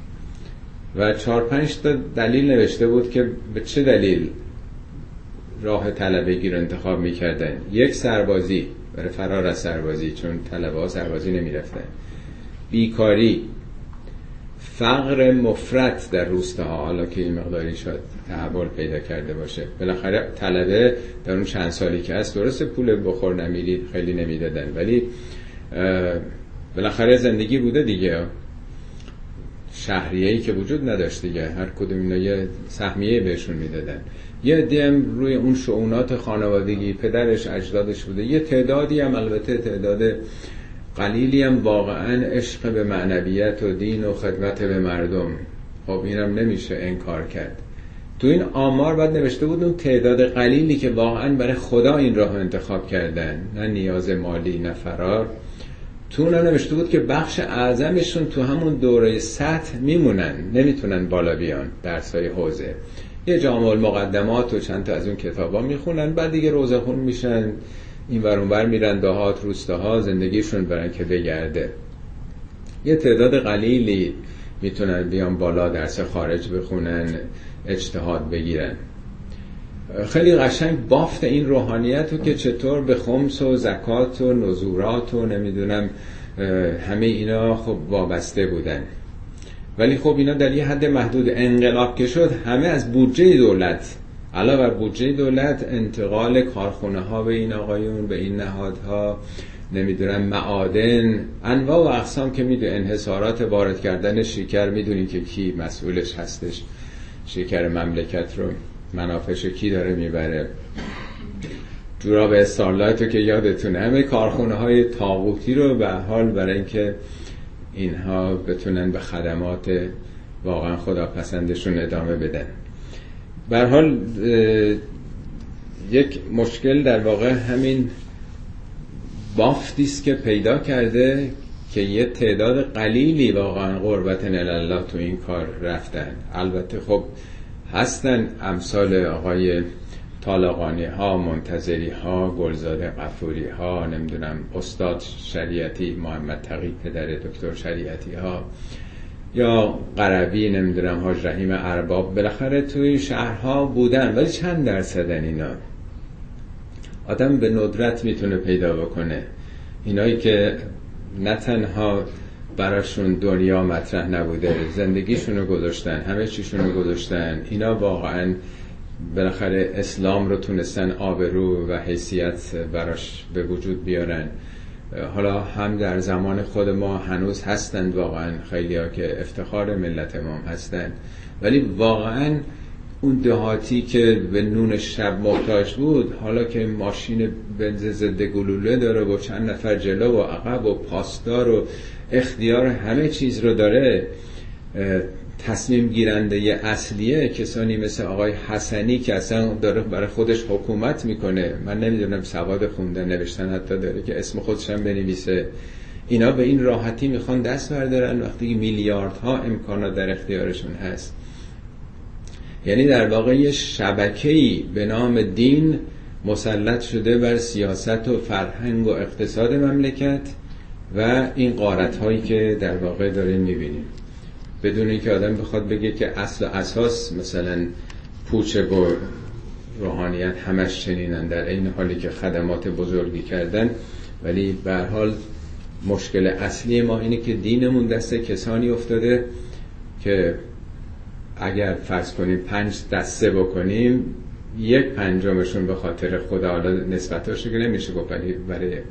و چهار پنج تا دلیل نوشته بود که به چه دلیل راه طلبگی رو انتخاب میکردن. یک، سربازی، برای فرار از سربازی، چون طلبه ها سربازی نمیرفتن. بیکاری، فقر مفرط در روستاها، حالا که این مقداری شاید تحول پیدا کرده باشه. بالاخره طلبه در اون چند سالی که هست درسته پول بخور نمیری خیلی نمیدادن، ولی بالاخره زندگی بوده دیگه. شهریه‌ای که وجود نداشت دیگه، هر کدوم اینا یه سهمیه بهشون میدادن. یه عده‌ام روی اون شؤونات خانوادگی پدرش اجدادش بوده. یه تعدادی هم، البته تعداد قلیلی هم، واقعا عشق به معنویت و دین و خدمت به مردم. خب اینم نمیشه انکار کرد. تو این آمار بعد نوشته بود اون تعداد قلیلی که واقعا برای خدا این راه انتخاب کردن، نه نیاز مالی نه فرار، تو اونم نوشته بود که بخش اعظمشون تو همون دوره سطح میمونن، نمیتونن بالا بیان درسای حوزه. یه جامع المقدمات و چند تا از اون کتابا میخونن، بعد دیگه روزه خون میشن، این ور اون ور میرن دهات روستاها، زندگیشون برن که بگرده. یه تعداد قلیلی میتونن بیان بالا، درس خارج بخونن، اجتهاد بگیرن. خیلی قشنگ بافت این روحانیت رو که چطور به خمس و زکات و نذورات و نمیدونم همه اینا خب وابسته بودن. ولی خب اینا در یه حد محدود. انقلاب که شد همه از بودجه دولت، علاوه بر بودجه دولت، انتقال کارخونه ها به این آقایون، به این نهادها، نمیدونم معادن، انواع و اقسام که میدونی، انحصارات وارد کردن شکر، میدونی که کی مسئولش هستش، شکر مملکت رو منافعش کی داره میبره. جوراب استارلایت رو که یادتونه، همه کارخونه های طاغوتی رو به حال برای اینکه اینها بتونن به خدمات واقعا خداپسندشون ادامه بدن. به هر حال یک مشکل در واقع همین بافتی است که پیدا کرده که یه تعداد قلیلی واقعا قربت الله تو این کار رفتن. البته خب هستن امثال آقای طالقانی ها، منتظری ها، گلزاده غفوری ها، نمیدونم استاد شریعتی، محمد تقی پدر دکتر شریعتی ها، یا قربی، نمیدونم حاج رحیم ارباب، بالاخره توی شهرها بودن. ولی چند درصدن اینا؟ آدم به ندرت میتونه پیدا بکنه اینایی که نه تنها براشون دنیا مطرح نبوده، زندگیشونو گذاشتن، همه چیشونو گذاشتن، اینا واقعا بالاخره اسلام رو تونستن آبرو و حیثیت براش به وجود بیارن. حالا هم در زمان خود ما هنوز هستند واقعا خیلی ها که افتخار ملت ما هستند، ولی واقعا اون دهاتی که به نون شب محتاج بود، حالا که ماشین بنز ضد گلوله داره و چند نفر جلو و عقب و پاسدار و اختیار همه چیز رو داره، تصمیم گیرنده ی اصلیه کسانی مثل آقای حسنی که اصلا داره برای خودش حکومت میکنه، من نمیدونم سواد خوندن نوشتن حتی داره که اسم خودش هم بنویسه. اینا به این راحتی میخوان دست بردارن وقتی میلیاردها امکانات در اختیارشون هست. یعنی در واقع یه شبکه‌ای به نام دین مسلط شده بر سیاست و فرهنگ و اقتصاد مملکت و این غارت‌هایی که در واقع داریم می‌بینیم، بدون اینکه آدم بخواد بگه که اصل و اساس مثلا پوچ و روحانیت همش چنینن، در این حالی که خدمات بزرگی کردن. ولی به هر حال مشکل اصلی ما اینه که دینمون دست کسانی افتاده که اگر فرض کنیم پنج دسته بکنیم، یک پنجمشون به خاطر خدا، حالا نسبتاش که نمیشه گفت، ولی برای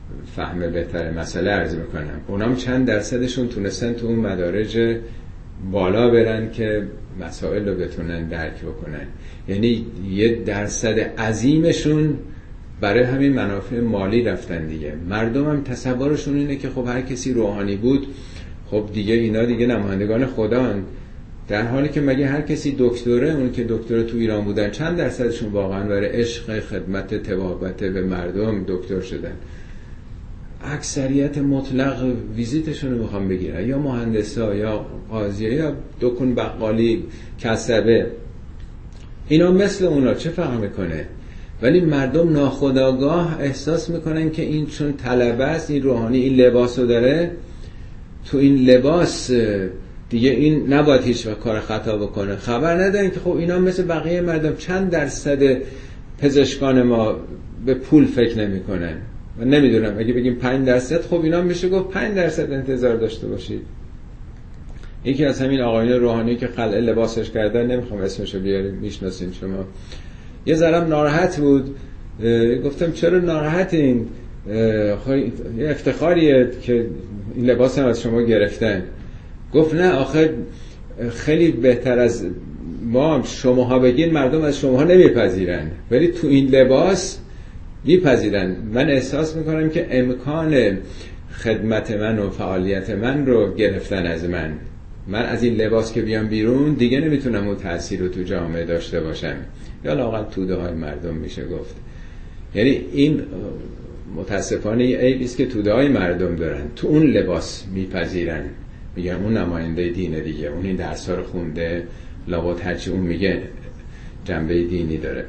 فهم بهتر مسئله عرض میکنم، اونام چند درصدشون تونستن تو اون مدارج بالا برن که مسائل رو بتونن درک بکنن. یعنی یه درصد عظیمشون برای همین منافع مالی رفتن دیگه. مردم هم تصورشون اینه که خب هر کسی روحانی بود خب دیگه اینا دیگه نمایندگان خدان، در حالی که مگه هر کسی دکتره، اون که دکتر تو ایران بودن چند درصدشون واقعا برای عشق خدمت طبابت به مردم دکتر شدن؟ اکثریت مطلق ویزیتشون رو میخوام بگیرن، یا مهندسا یا قاضی یا دکون بقالی کسبه. اینا مثل اونا چه فرق میکنه؟ ولی مردم ناخودآگاه احساس میکنن که این چون طلبه است، این روحانی، این لباس رو داره، تو این لباس دیگه این نباید هیچ وقت کار خطا بکنه. خبر ندارن که خب اینا مثل بقیه مردم چند درصد پزشکان ما به پول فکر نمیکنن. من نمیدونم اگه بگیم پنج درصد، خب اینا میشه گفت پنج درصد انتظار داشته باشید. یکی از همین آقایون روحانی که قلعه لباسش کردن، نمیخوام اسمشو بیاریم، میشناسین شما، یه ذرم ناراحت بود. گفتم چرا ناراحتین؟ خب یه افتخاریه که این لباس هم از شما گرفتن. گفت نه آخه خیلی بهتر از ما شماها بگین مردم از شماها نمیپذیرن، ولی تو این لباس میپذیرن. من احساس میکنم که امکان خدمت من و فعالیت من رو گرفتن از من. من از این لباس که بیام بیرون دیگه نمیتونم اون تأثیر رو تو جامعه داشته باشم. یا لااقل توده های مردم میشه گفت. یعنی این متاسفانه یه عیبی است که توده های مردم دارن، تو اون لباس میپذیرن، میگن اون نماینده دینه دیگه، اون این درس ها رو خونده، لابد هرچی اون میگه جنبه دینی داره.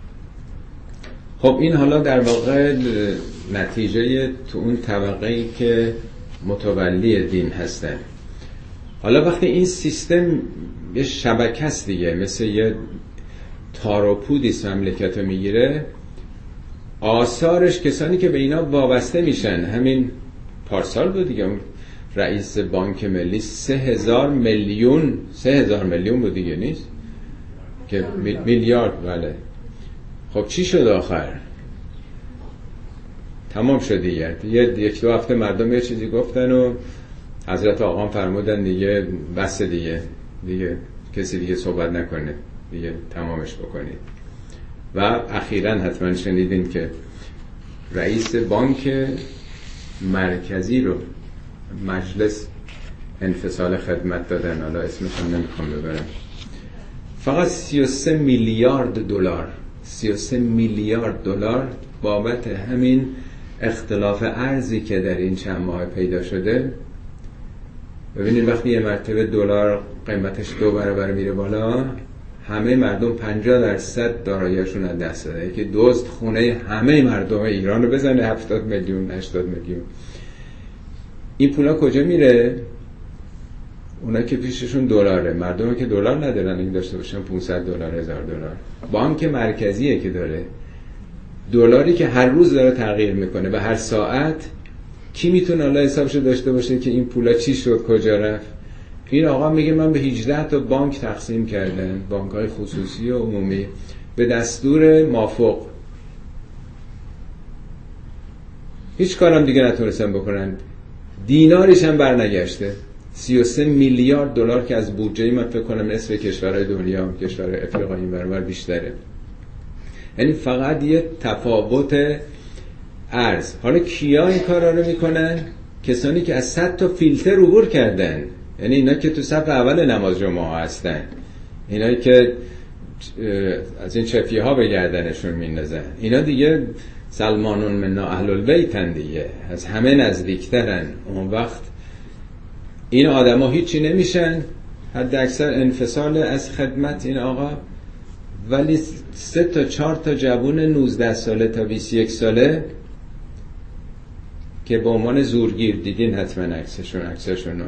خب این حالا در واقع نتیجه تو اون طبقه‌ای که متولی دین هستن. حالا وقتی این سیستم یه شبکه است دیگه، مثل یه تار و پودیست مملکت رو میگیره، آثارش کسانی که به اینا وابسته میشن. همین پارسال بود دیگه، اون رئیس بانک ملی سه هزار میلیون سه هزار میلیون بود دیگه، نیست که میلیارد. بله خب چی شد آخر؟ تمام شد دیگه. یک دو هفته مردم یه چیزی گفتن و حضرت آقا فرمودن دیگه بس دیگه، دیگه کسی دیگه صحبت نکنه، دیگه تمامش بکنید. و اخیراً حتما شنیدین که رئیس بانک مرکزی رو مجلس انفصال خدمت دادن، حالا اسمش هم نمیخوام ببرم، فقط سی و سه میلیارد دلار سی و سه میلیارد دلار بابت همین اختلاف ارزی که در این چند ماه پیدا شده. ببینید وقتی یه مرتبه دلار قیمتش دو برابر میره بالا، همه مردم پنجاه درصد داراییشون از دست داده. که دزد خونه همه مردم ایران رو بزنه هفتاد میلیون هشتاد میلیون. این پولا کجا میره؟ اونا که پیششون دلاره، مردم که دلار ندارن این داشته باشن پانصد دلار هزار دلار. بانک مرکزیه که داره دلاری که هر روز داره تغییر میکنه و هر ساعت. کی میتونه الله حسابشو داشته باشه که این پولا چی شد کجا رفت؟ این آقا میگه من به هجده تا بانک تقسیم کردن، بانک‌های خصوصی و عمومی، به دستور مافوق. هیچ کارم دیگه نتونستن بکنن، دیناریش هم برنگشته. سی و سه میلیارد دلار که از بودجه من فکر کنم نصف کشورهای دنیا، کشورهای افریقایی این برابر بیشتره. یعنی فقط یه تفاوت ارز. حالا کیا این کارا رو میکنن؟ کسانی که از صد تا فیلتر عبور کردن. یعنی اینا که تو صف اول نماز جمعه هستن، اینایی که از این چفیه ها به گردنشون میندازن، اینا دیگه سلمانون منا اهل البیتن دیگه، از همه نزدیکترن. اون وقت این آدم ها هیچی نمیشن، حد اکثر انفصال از خدمت این آقا. ولی سه تا چهار تا جوون نوزده ساله تا بیست و یک ساله که به عنوان زورگیر، دیدین حتما عکسشون عکسشون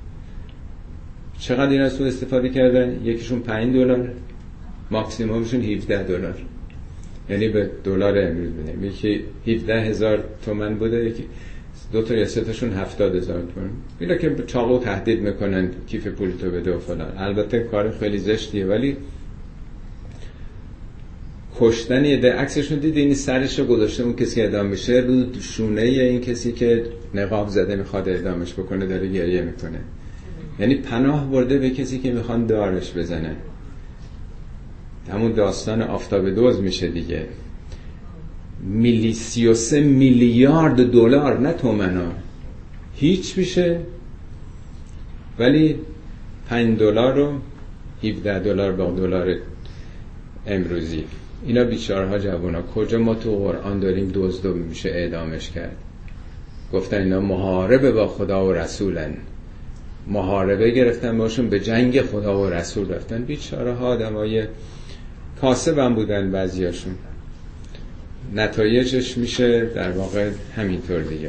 چقدر اینا سو استفاده کردن؟ یکیشون پنج دلار، ماکسیمومشون هفده دلار. یعنی به دلار امروز بدیم یکی هفده هزار تومان بوده، یکی دو تا یا سه تاشون هفتاد هزار تومان. اینا که چاقو تهدید میکنن کیف پولتو بده و فلان. البته کار خیلی زشتیه، ولی کشتن یه ده عکسشون دیدین سرش رو گذاشته اون کسی که اعدام میشه رو شونه این کسی که نقاب زده میخواد اعدامش بکنه داره گریه میکنه. یعنی پناه برده به کسی که میخوان دارش بزنن. همون داستان آفتاب دوز میشه دیگه. میلی سی و سه میلیارد دلار، نه تومنا، هیچ میشه، ولی پنج دلار رو هفده دلار با دلار امروزی. اینا بیچارها جوونا کجا ما تو قرآن داریم دزد میشه اعدامش کرد؟ گفتن اینا محاربه با خدا و رسولن، محاربه گرفتن باشون، به جنگ خدا و رسول رفتن. بیچارها آدمای کاسب هم بودن بعضیاشون. نتایجش میشه در واقع همینطور دیگه.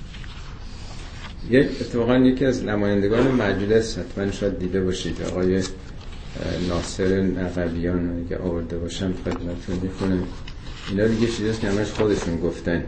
یک اتفاقا یکی از نمایندگان مجلس حتما شاید دیده باشید، آقای ناصر نقویان، اگه آورده باشم خدمتتون میخونم. اینا دیگه چیزیست که همش خودشون گفتن.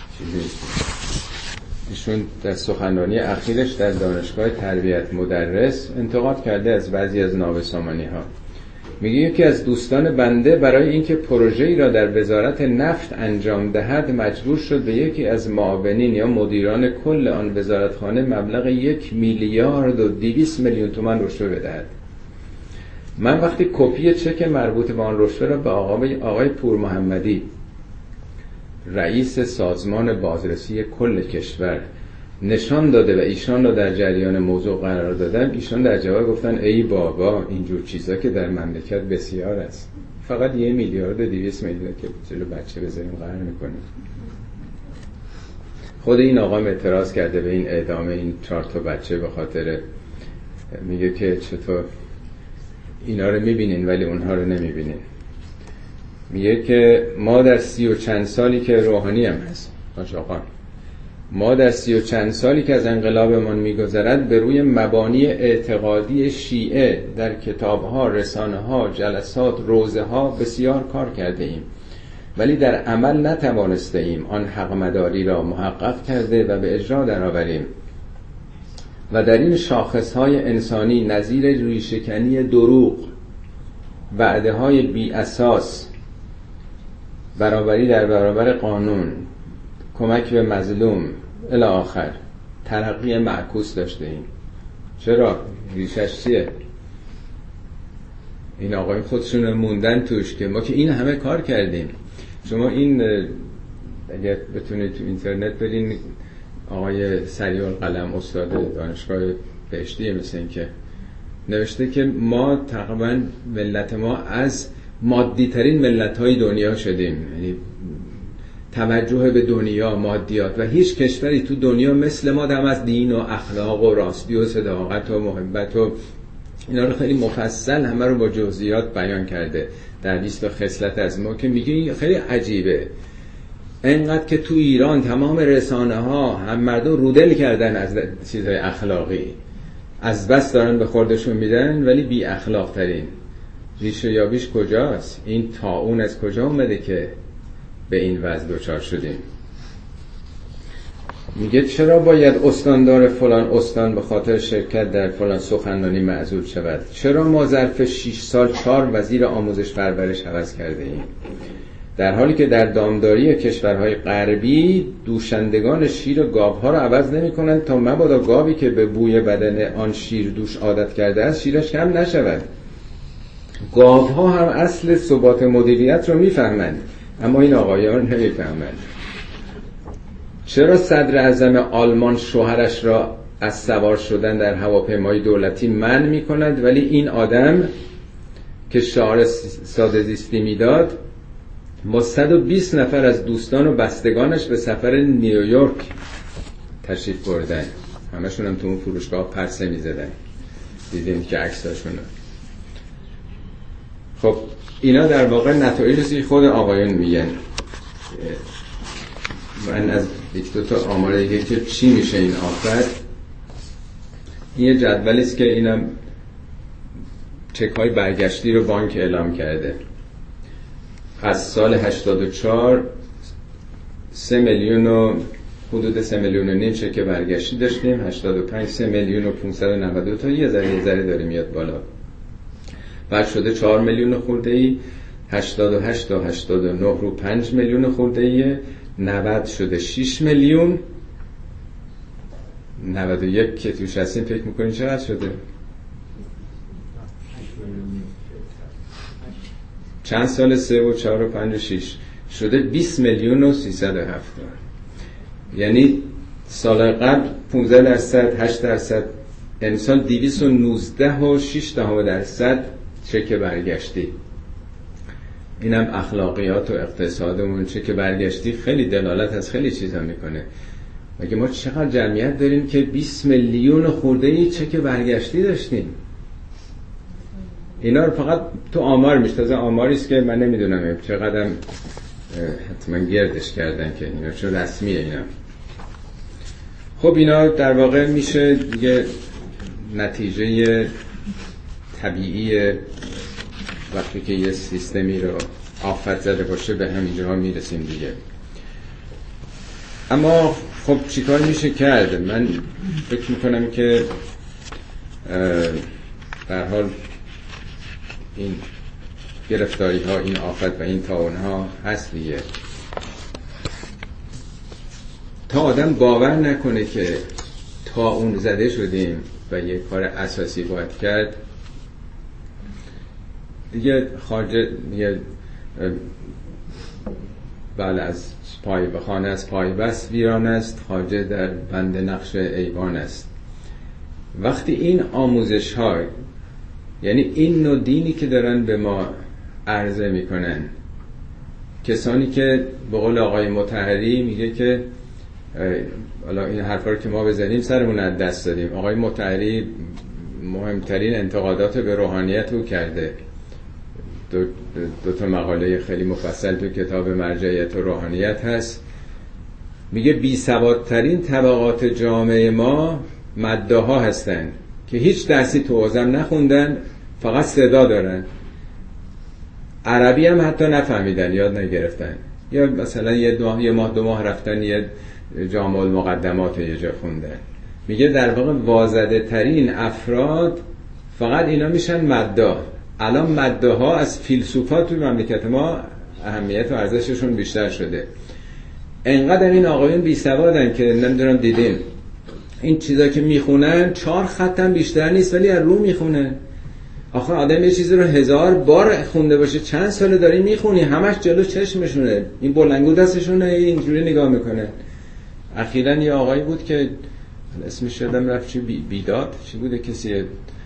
ایشون در سخنرانی اخیرش در دانشگاه تربیت مدرس انتقاد کرده از بعضی از نابسامانی ها. میگه یکی از دوستان بنده برای اینکه پروژه‌ای را در وزارت نفت انجام دهد مجبور شد به یکی از معاونین یا مدیران کل آن وزارتخانه مبلغ یک میلیارد و دویست میلیون تومان رشوه بدهد. من وقتی کپی چک مربوط به آن رشوه را به آقای آقای پور محمدی، رئیس سازمان بازرسی کل کشور، نشان داده و ایشان را در جریان موضوع قرار دادم، ایشان در جواب گفتن ای بابا اینجور چیزا که در مملکت بسیار است، فقط یه میلیارد و دویست میلیون که جلو بچه بذاریم قرار میکنیم. خود این آقا اعتراض کرده به این اعدام این چهار تا بچه به خاطر، میگه که چطور اینا رو میبینین ولی اونها رو نمیبینین. میگه که ما در سی و چند سالی که روحانی هم هست باش آقا، ما در سی و چند سالی که از انقلابمان میگذرد به روی مبانی اعتقادی شیعه در کتابها، رسانه‌ها، جلسات، روزه ها بسیار کار کرده ایم، ولی در عمل نتوانسته ایم آن حق مداری را محقق کرده و به اجرا درآوریم و در این شاخصهای انسانی نظیر ریشه‌کنی دروغ، وعده های بی اساس، برابری در برابر قانون، کمک به مظلوم الی آخر ترقی معکوس داشته ایم. چرا؟ ریشش چیه؟ این آقای خودشون موندن توش که ما که این همه کار کردیم. شما این اگر بتونید تو اینترنت برین، آقای سریع‌القلم استاد دانشگاه بهشتی مثل این که نوشته که ما تقریبا ملت ما از مادی ترین ملت های دنیا شدیم، یعنی توجه به دنیا، مادیات، و هیچ کشوری تو دنیا مثل ما دم از دین و اخلاق و راستی و صداقت و محبت و اینا رو خیلی مفصل همه رو با جزئیات بیان کرده در بیست خصلت از ما، که میگه خیلی عجیبه اینقدر که تو ایران تمام رسانه ها هم مردم رودل کردن از چیزهای اخلاقی، از بس دارن به خوردشون میدن، ولی بی اخلاق ترین. ریشه یابیش کجاست؟ این طاعون از کجا اومده که به این وضع دچار شدیم؟ میگه چرا باید استاندار فلان استان به خاطر شرکت در فلان سخنرانی معزول شود؟ چرا ما ظرف شش سال چهار وزیر آموزش پرورش عوض کرده ایم؟ در حالی که در دامداری کشورهای غربی دوشندگان شیر گاوها رو عوض نمی کنند تا مبادا گاوی که به بوی بدن آن شیر دوش عادت کرده است شیرش کم نشود. گاوها هم اصل ثبات مدیریت رو میفهمند، اما این آقایان نمیفهمند. چرا صدر اعظم آلمان شوهرش را از سوار شدن در هواپیمای دولتی منع می‌کند، ولی این آدم که شعار ساده زیستی میداد با صد و بیست نفر از دوستان و بستگانش به سفر نیویورک تشریف بردن، همشون هم تو اون فروشگاه پرسه می‌زدن، دیدین که عکساشون. خب اینا در واقع نتایجی خود آقایان میگن. من از یک دو تا آمار دیگه که چی میشه این آفت، این یه جدولی است که اینم چک های برگشتی رو بانک اعلام کرده. از سال هشتاد و چهار سه میلیون و حدود سه میلیون و نیم چک برگشتی داشتیم، هشتاد و پنج سه میلیون و پانصد و نود و دو تا یه ذره یه ذره داره میاد بالا، بعد شده چهار میلیون خورده ای، هشتاد و هشت تا هشتاد و نه رو پنج میلیون خورده ایه، نود شده شش میلیون، نود و یک که توش هستیم فکر میکنین چقدر شده؟ چند سال؟ سه و چهار و پنج و شش شده بیست میلیون و سیصد و هفتاد. یعنی سال قبل پانزده درصد، هشت درصد، امسال دویست و نوزده و شش دهم درصد چک برگشتی. اینم اخلاقیات و اقتصادمون. چک برگشتی خیلی دلالت از خیلی چیزا میکنه. مگه ما چقدر جمعیت داریم که بیست میلیون خورده ای چک برگشتی داشتیم؟ اینا رو فقط تو آمار میشتازه، آماریه که من نمیدونم چقدر حتما گردش کردن که اینا چون رسمیه اینا. خب اینا در واقع میشه دیگه نتیجه طبیعی وقتی که یه سیستمی رو آفت زده باشه به همینجاها میرسیم دیگه. اما خب چیکار میشه کرد؟ من فکر میکنم که در حال این گرفتاری ها، این آفت و این طاعون ها هست دیگه. تا آدم باور نکنه که طاعون زده شدیم و یه کار اساسی باید کرد دیگه، خارج دیگه بله از پای بخانه از پای بس ویران است، خارج در بند نقش ایوان است. وقتی این آموزش ها، یعنی این نوع دینی که دارن به ما عرضه میکنن، کسانی که به قول آقای مطهری میگه که حالا این حرفا رو که ما بزنیم سرمون از دست دادیم. آقای مطهری مهمترین انتقادات به روحانیت رو کرده، دو, دو تا مقاله خیلی مفصل تو کتاب مرجعیت و روحانیت هست. میگه بی سوادترین طبقات جامعه ما مدعاها هستن که هیچ درسی تو حوزه‌ام نخوندن، فقط صدا دارن، عربی هم حتی نفهمیدن، یاد نگرفتن، یا مثلا یه, دو ماه، یه ماه دو ماه رفتن یه جامع المقدمات یه جا خوندن. میگه در واقع وازده ترین افراد فقط اینا میشن مدعا. الان مدعاها از فیلسوفا توی مملکت ما اهمیت و ارزششون بیشتر شده. انقدر این آقایون بی سوادن که نمیدونم دیدین این چیزا که میخونن چهار خطم بیشتر نیست ولی از رو میخونن. آخه آدم یه چیزی رو هزار بار خونده باشه، چند ساله داری میخونی، همش جلو چشمشونه، این بلنگو دستشونه، اینجوری نگاه میکنه. اخیراً یه آقایی بود که اسمش شدم رفت چی بی بیداد چی بوده، کسی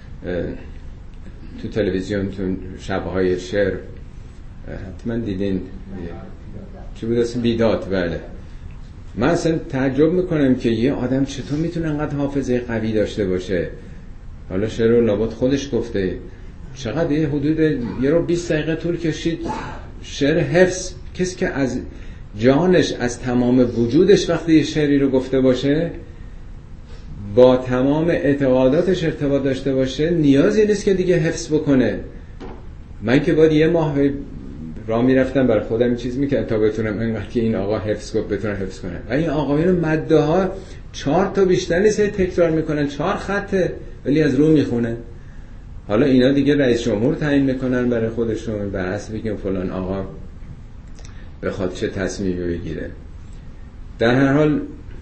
تو تلویزیون تو شبهای شعر حتما دیدین چی بود اسم بیداد. بله من اصلا تعجب میکنم که یه آدم چطور میتونه انقدر حافظه قوی داشته باشه. حالا شعر رو لابد خودش گفته، چقدر یه حدود یه رو بیست دقیقه طول کشید شعر حفظ. کسی که از جانش از تمام وجودش وقتی یه شعری رو گفته باشه با تمام اعتقاداتش ارتباط داشته باشه نیازی نیست که دیگه حفظ بکنه. من که باید یه ماه راه میرفتم برای خودم این چیز میکردم تا بتونم اینقدر که این آقا حفظ گفت بتونم حفظ کنم. و این آقایون مدعاها چهار تا بیشتر نیست تکرار میکنن، چهار خطه ولی از رو میخونن. حالا اینا دیگه رئیس جمهور تعیین میکنن برای خودشون، بر اساس اینکه فلان آقا بخواد چه تصمیمی بگیره. در هر حال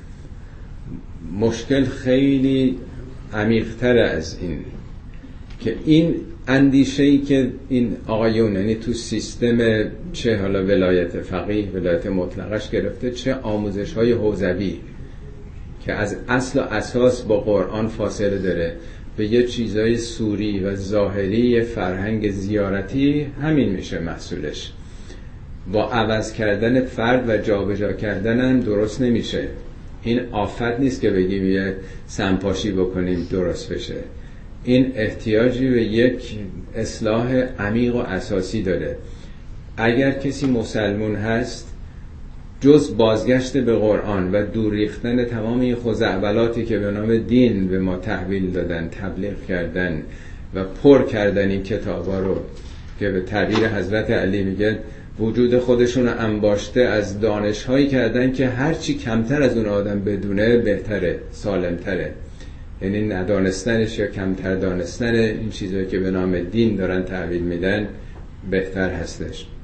مشکل خیلی عمیق‌تر از این که این اندیشه‌ای که این آقایون یعنی تو سیستم چه حالا ولایت فقیه، ولایت مطلقش گرفته، چه آموزش‌های حوزوی که از اصل و اساس با قرآن فاصله داره، به یه چیزای سوری و ظاهری فرهنگ زیارتی، همین میشه محصولش. با عوض کردن فرد و جابجا کردن هم درست نمیشه. این آفت نیست که بگیم یه سمپاشی بکنیم درست بشه. این احتیاجی به یک اصلاح عمیق و اساسی داره. اگر کسی مسلمون هست جز بازگشت به قرآن و دور ریختن تمام این خزعبلاتی که به نام دین به ما تحویل دادن، تبلیغ کردن و پر کردن این کتابا رو که به تعبیر حضرت علی میگه وجود خودشون رو انباشته از دانش‌هایی کردن که هرچی کمتر از اون آدم بدونه بهتره، سالمتره. یعنی ندانستنش یا کمتر دانستن این چیزایی که به نام دین دارن تحویل میدن بهتر هستش.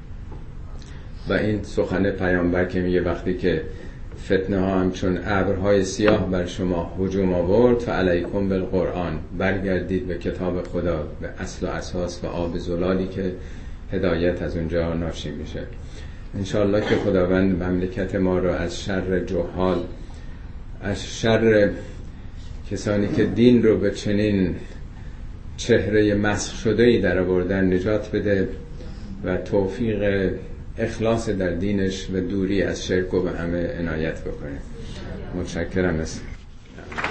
و این سخن پیامبر که میگه وقتی که فتنه ها همچون ابرهای سیاه بر شما هجوم آورد فعلیکم بالقرآن، برگردید به کتاب خدا، به اصل و اساس و آب زلالی که هدایت از اونجا ناشی میشه. انشاءالله که خداوند مملکت ما رو از شر جهال، از شر کسانی که دین رو به چنین چهره مسخ شده‌ای در آوردن نجات بده و توفیق اخلاص در دینش و دوری از شرک و به همه عنایت بکنه. متشکرم.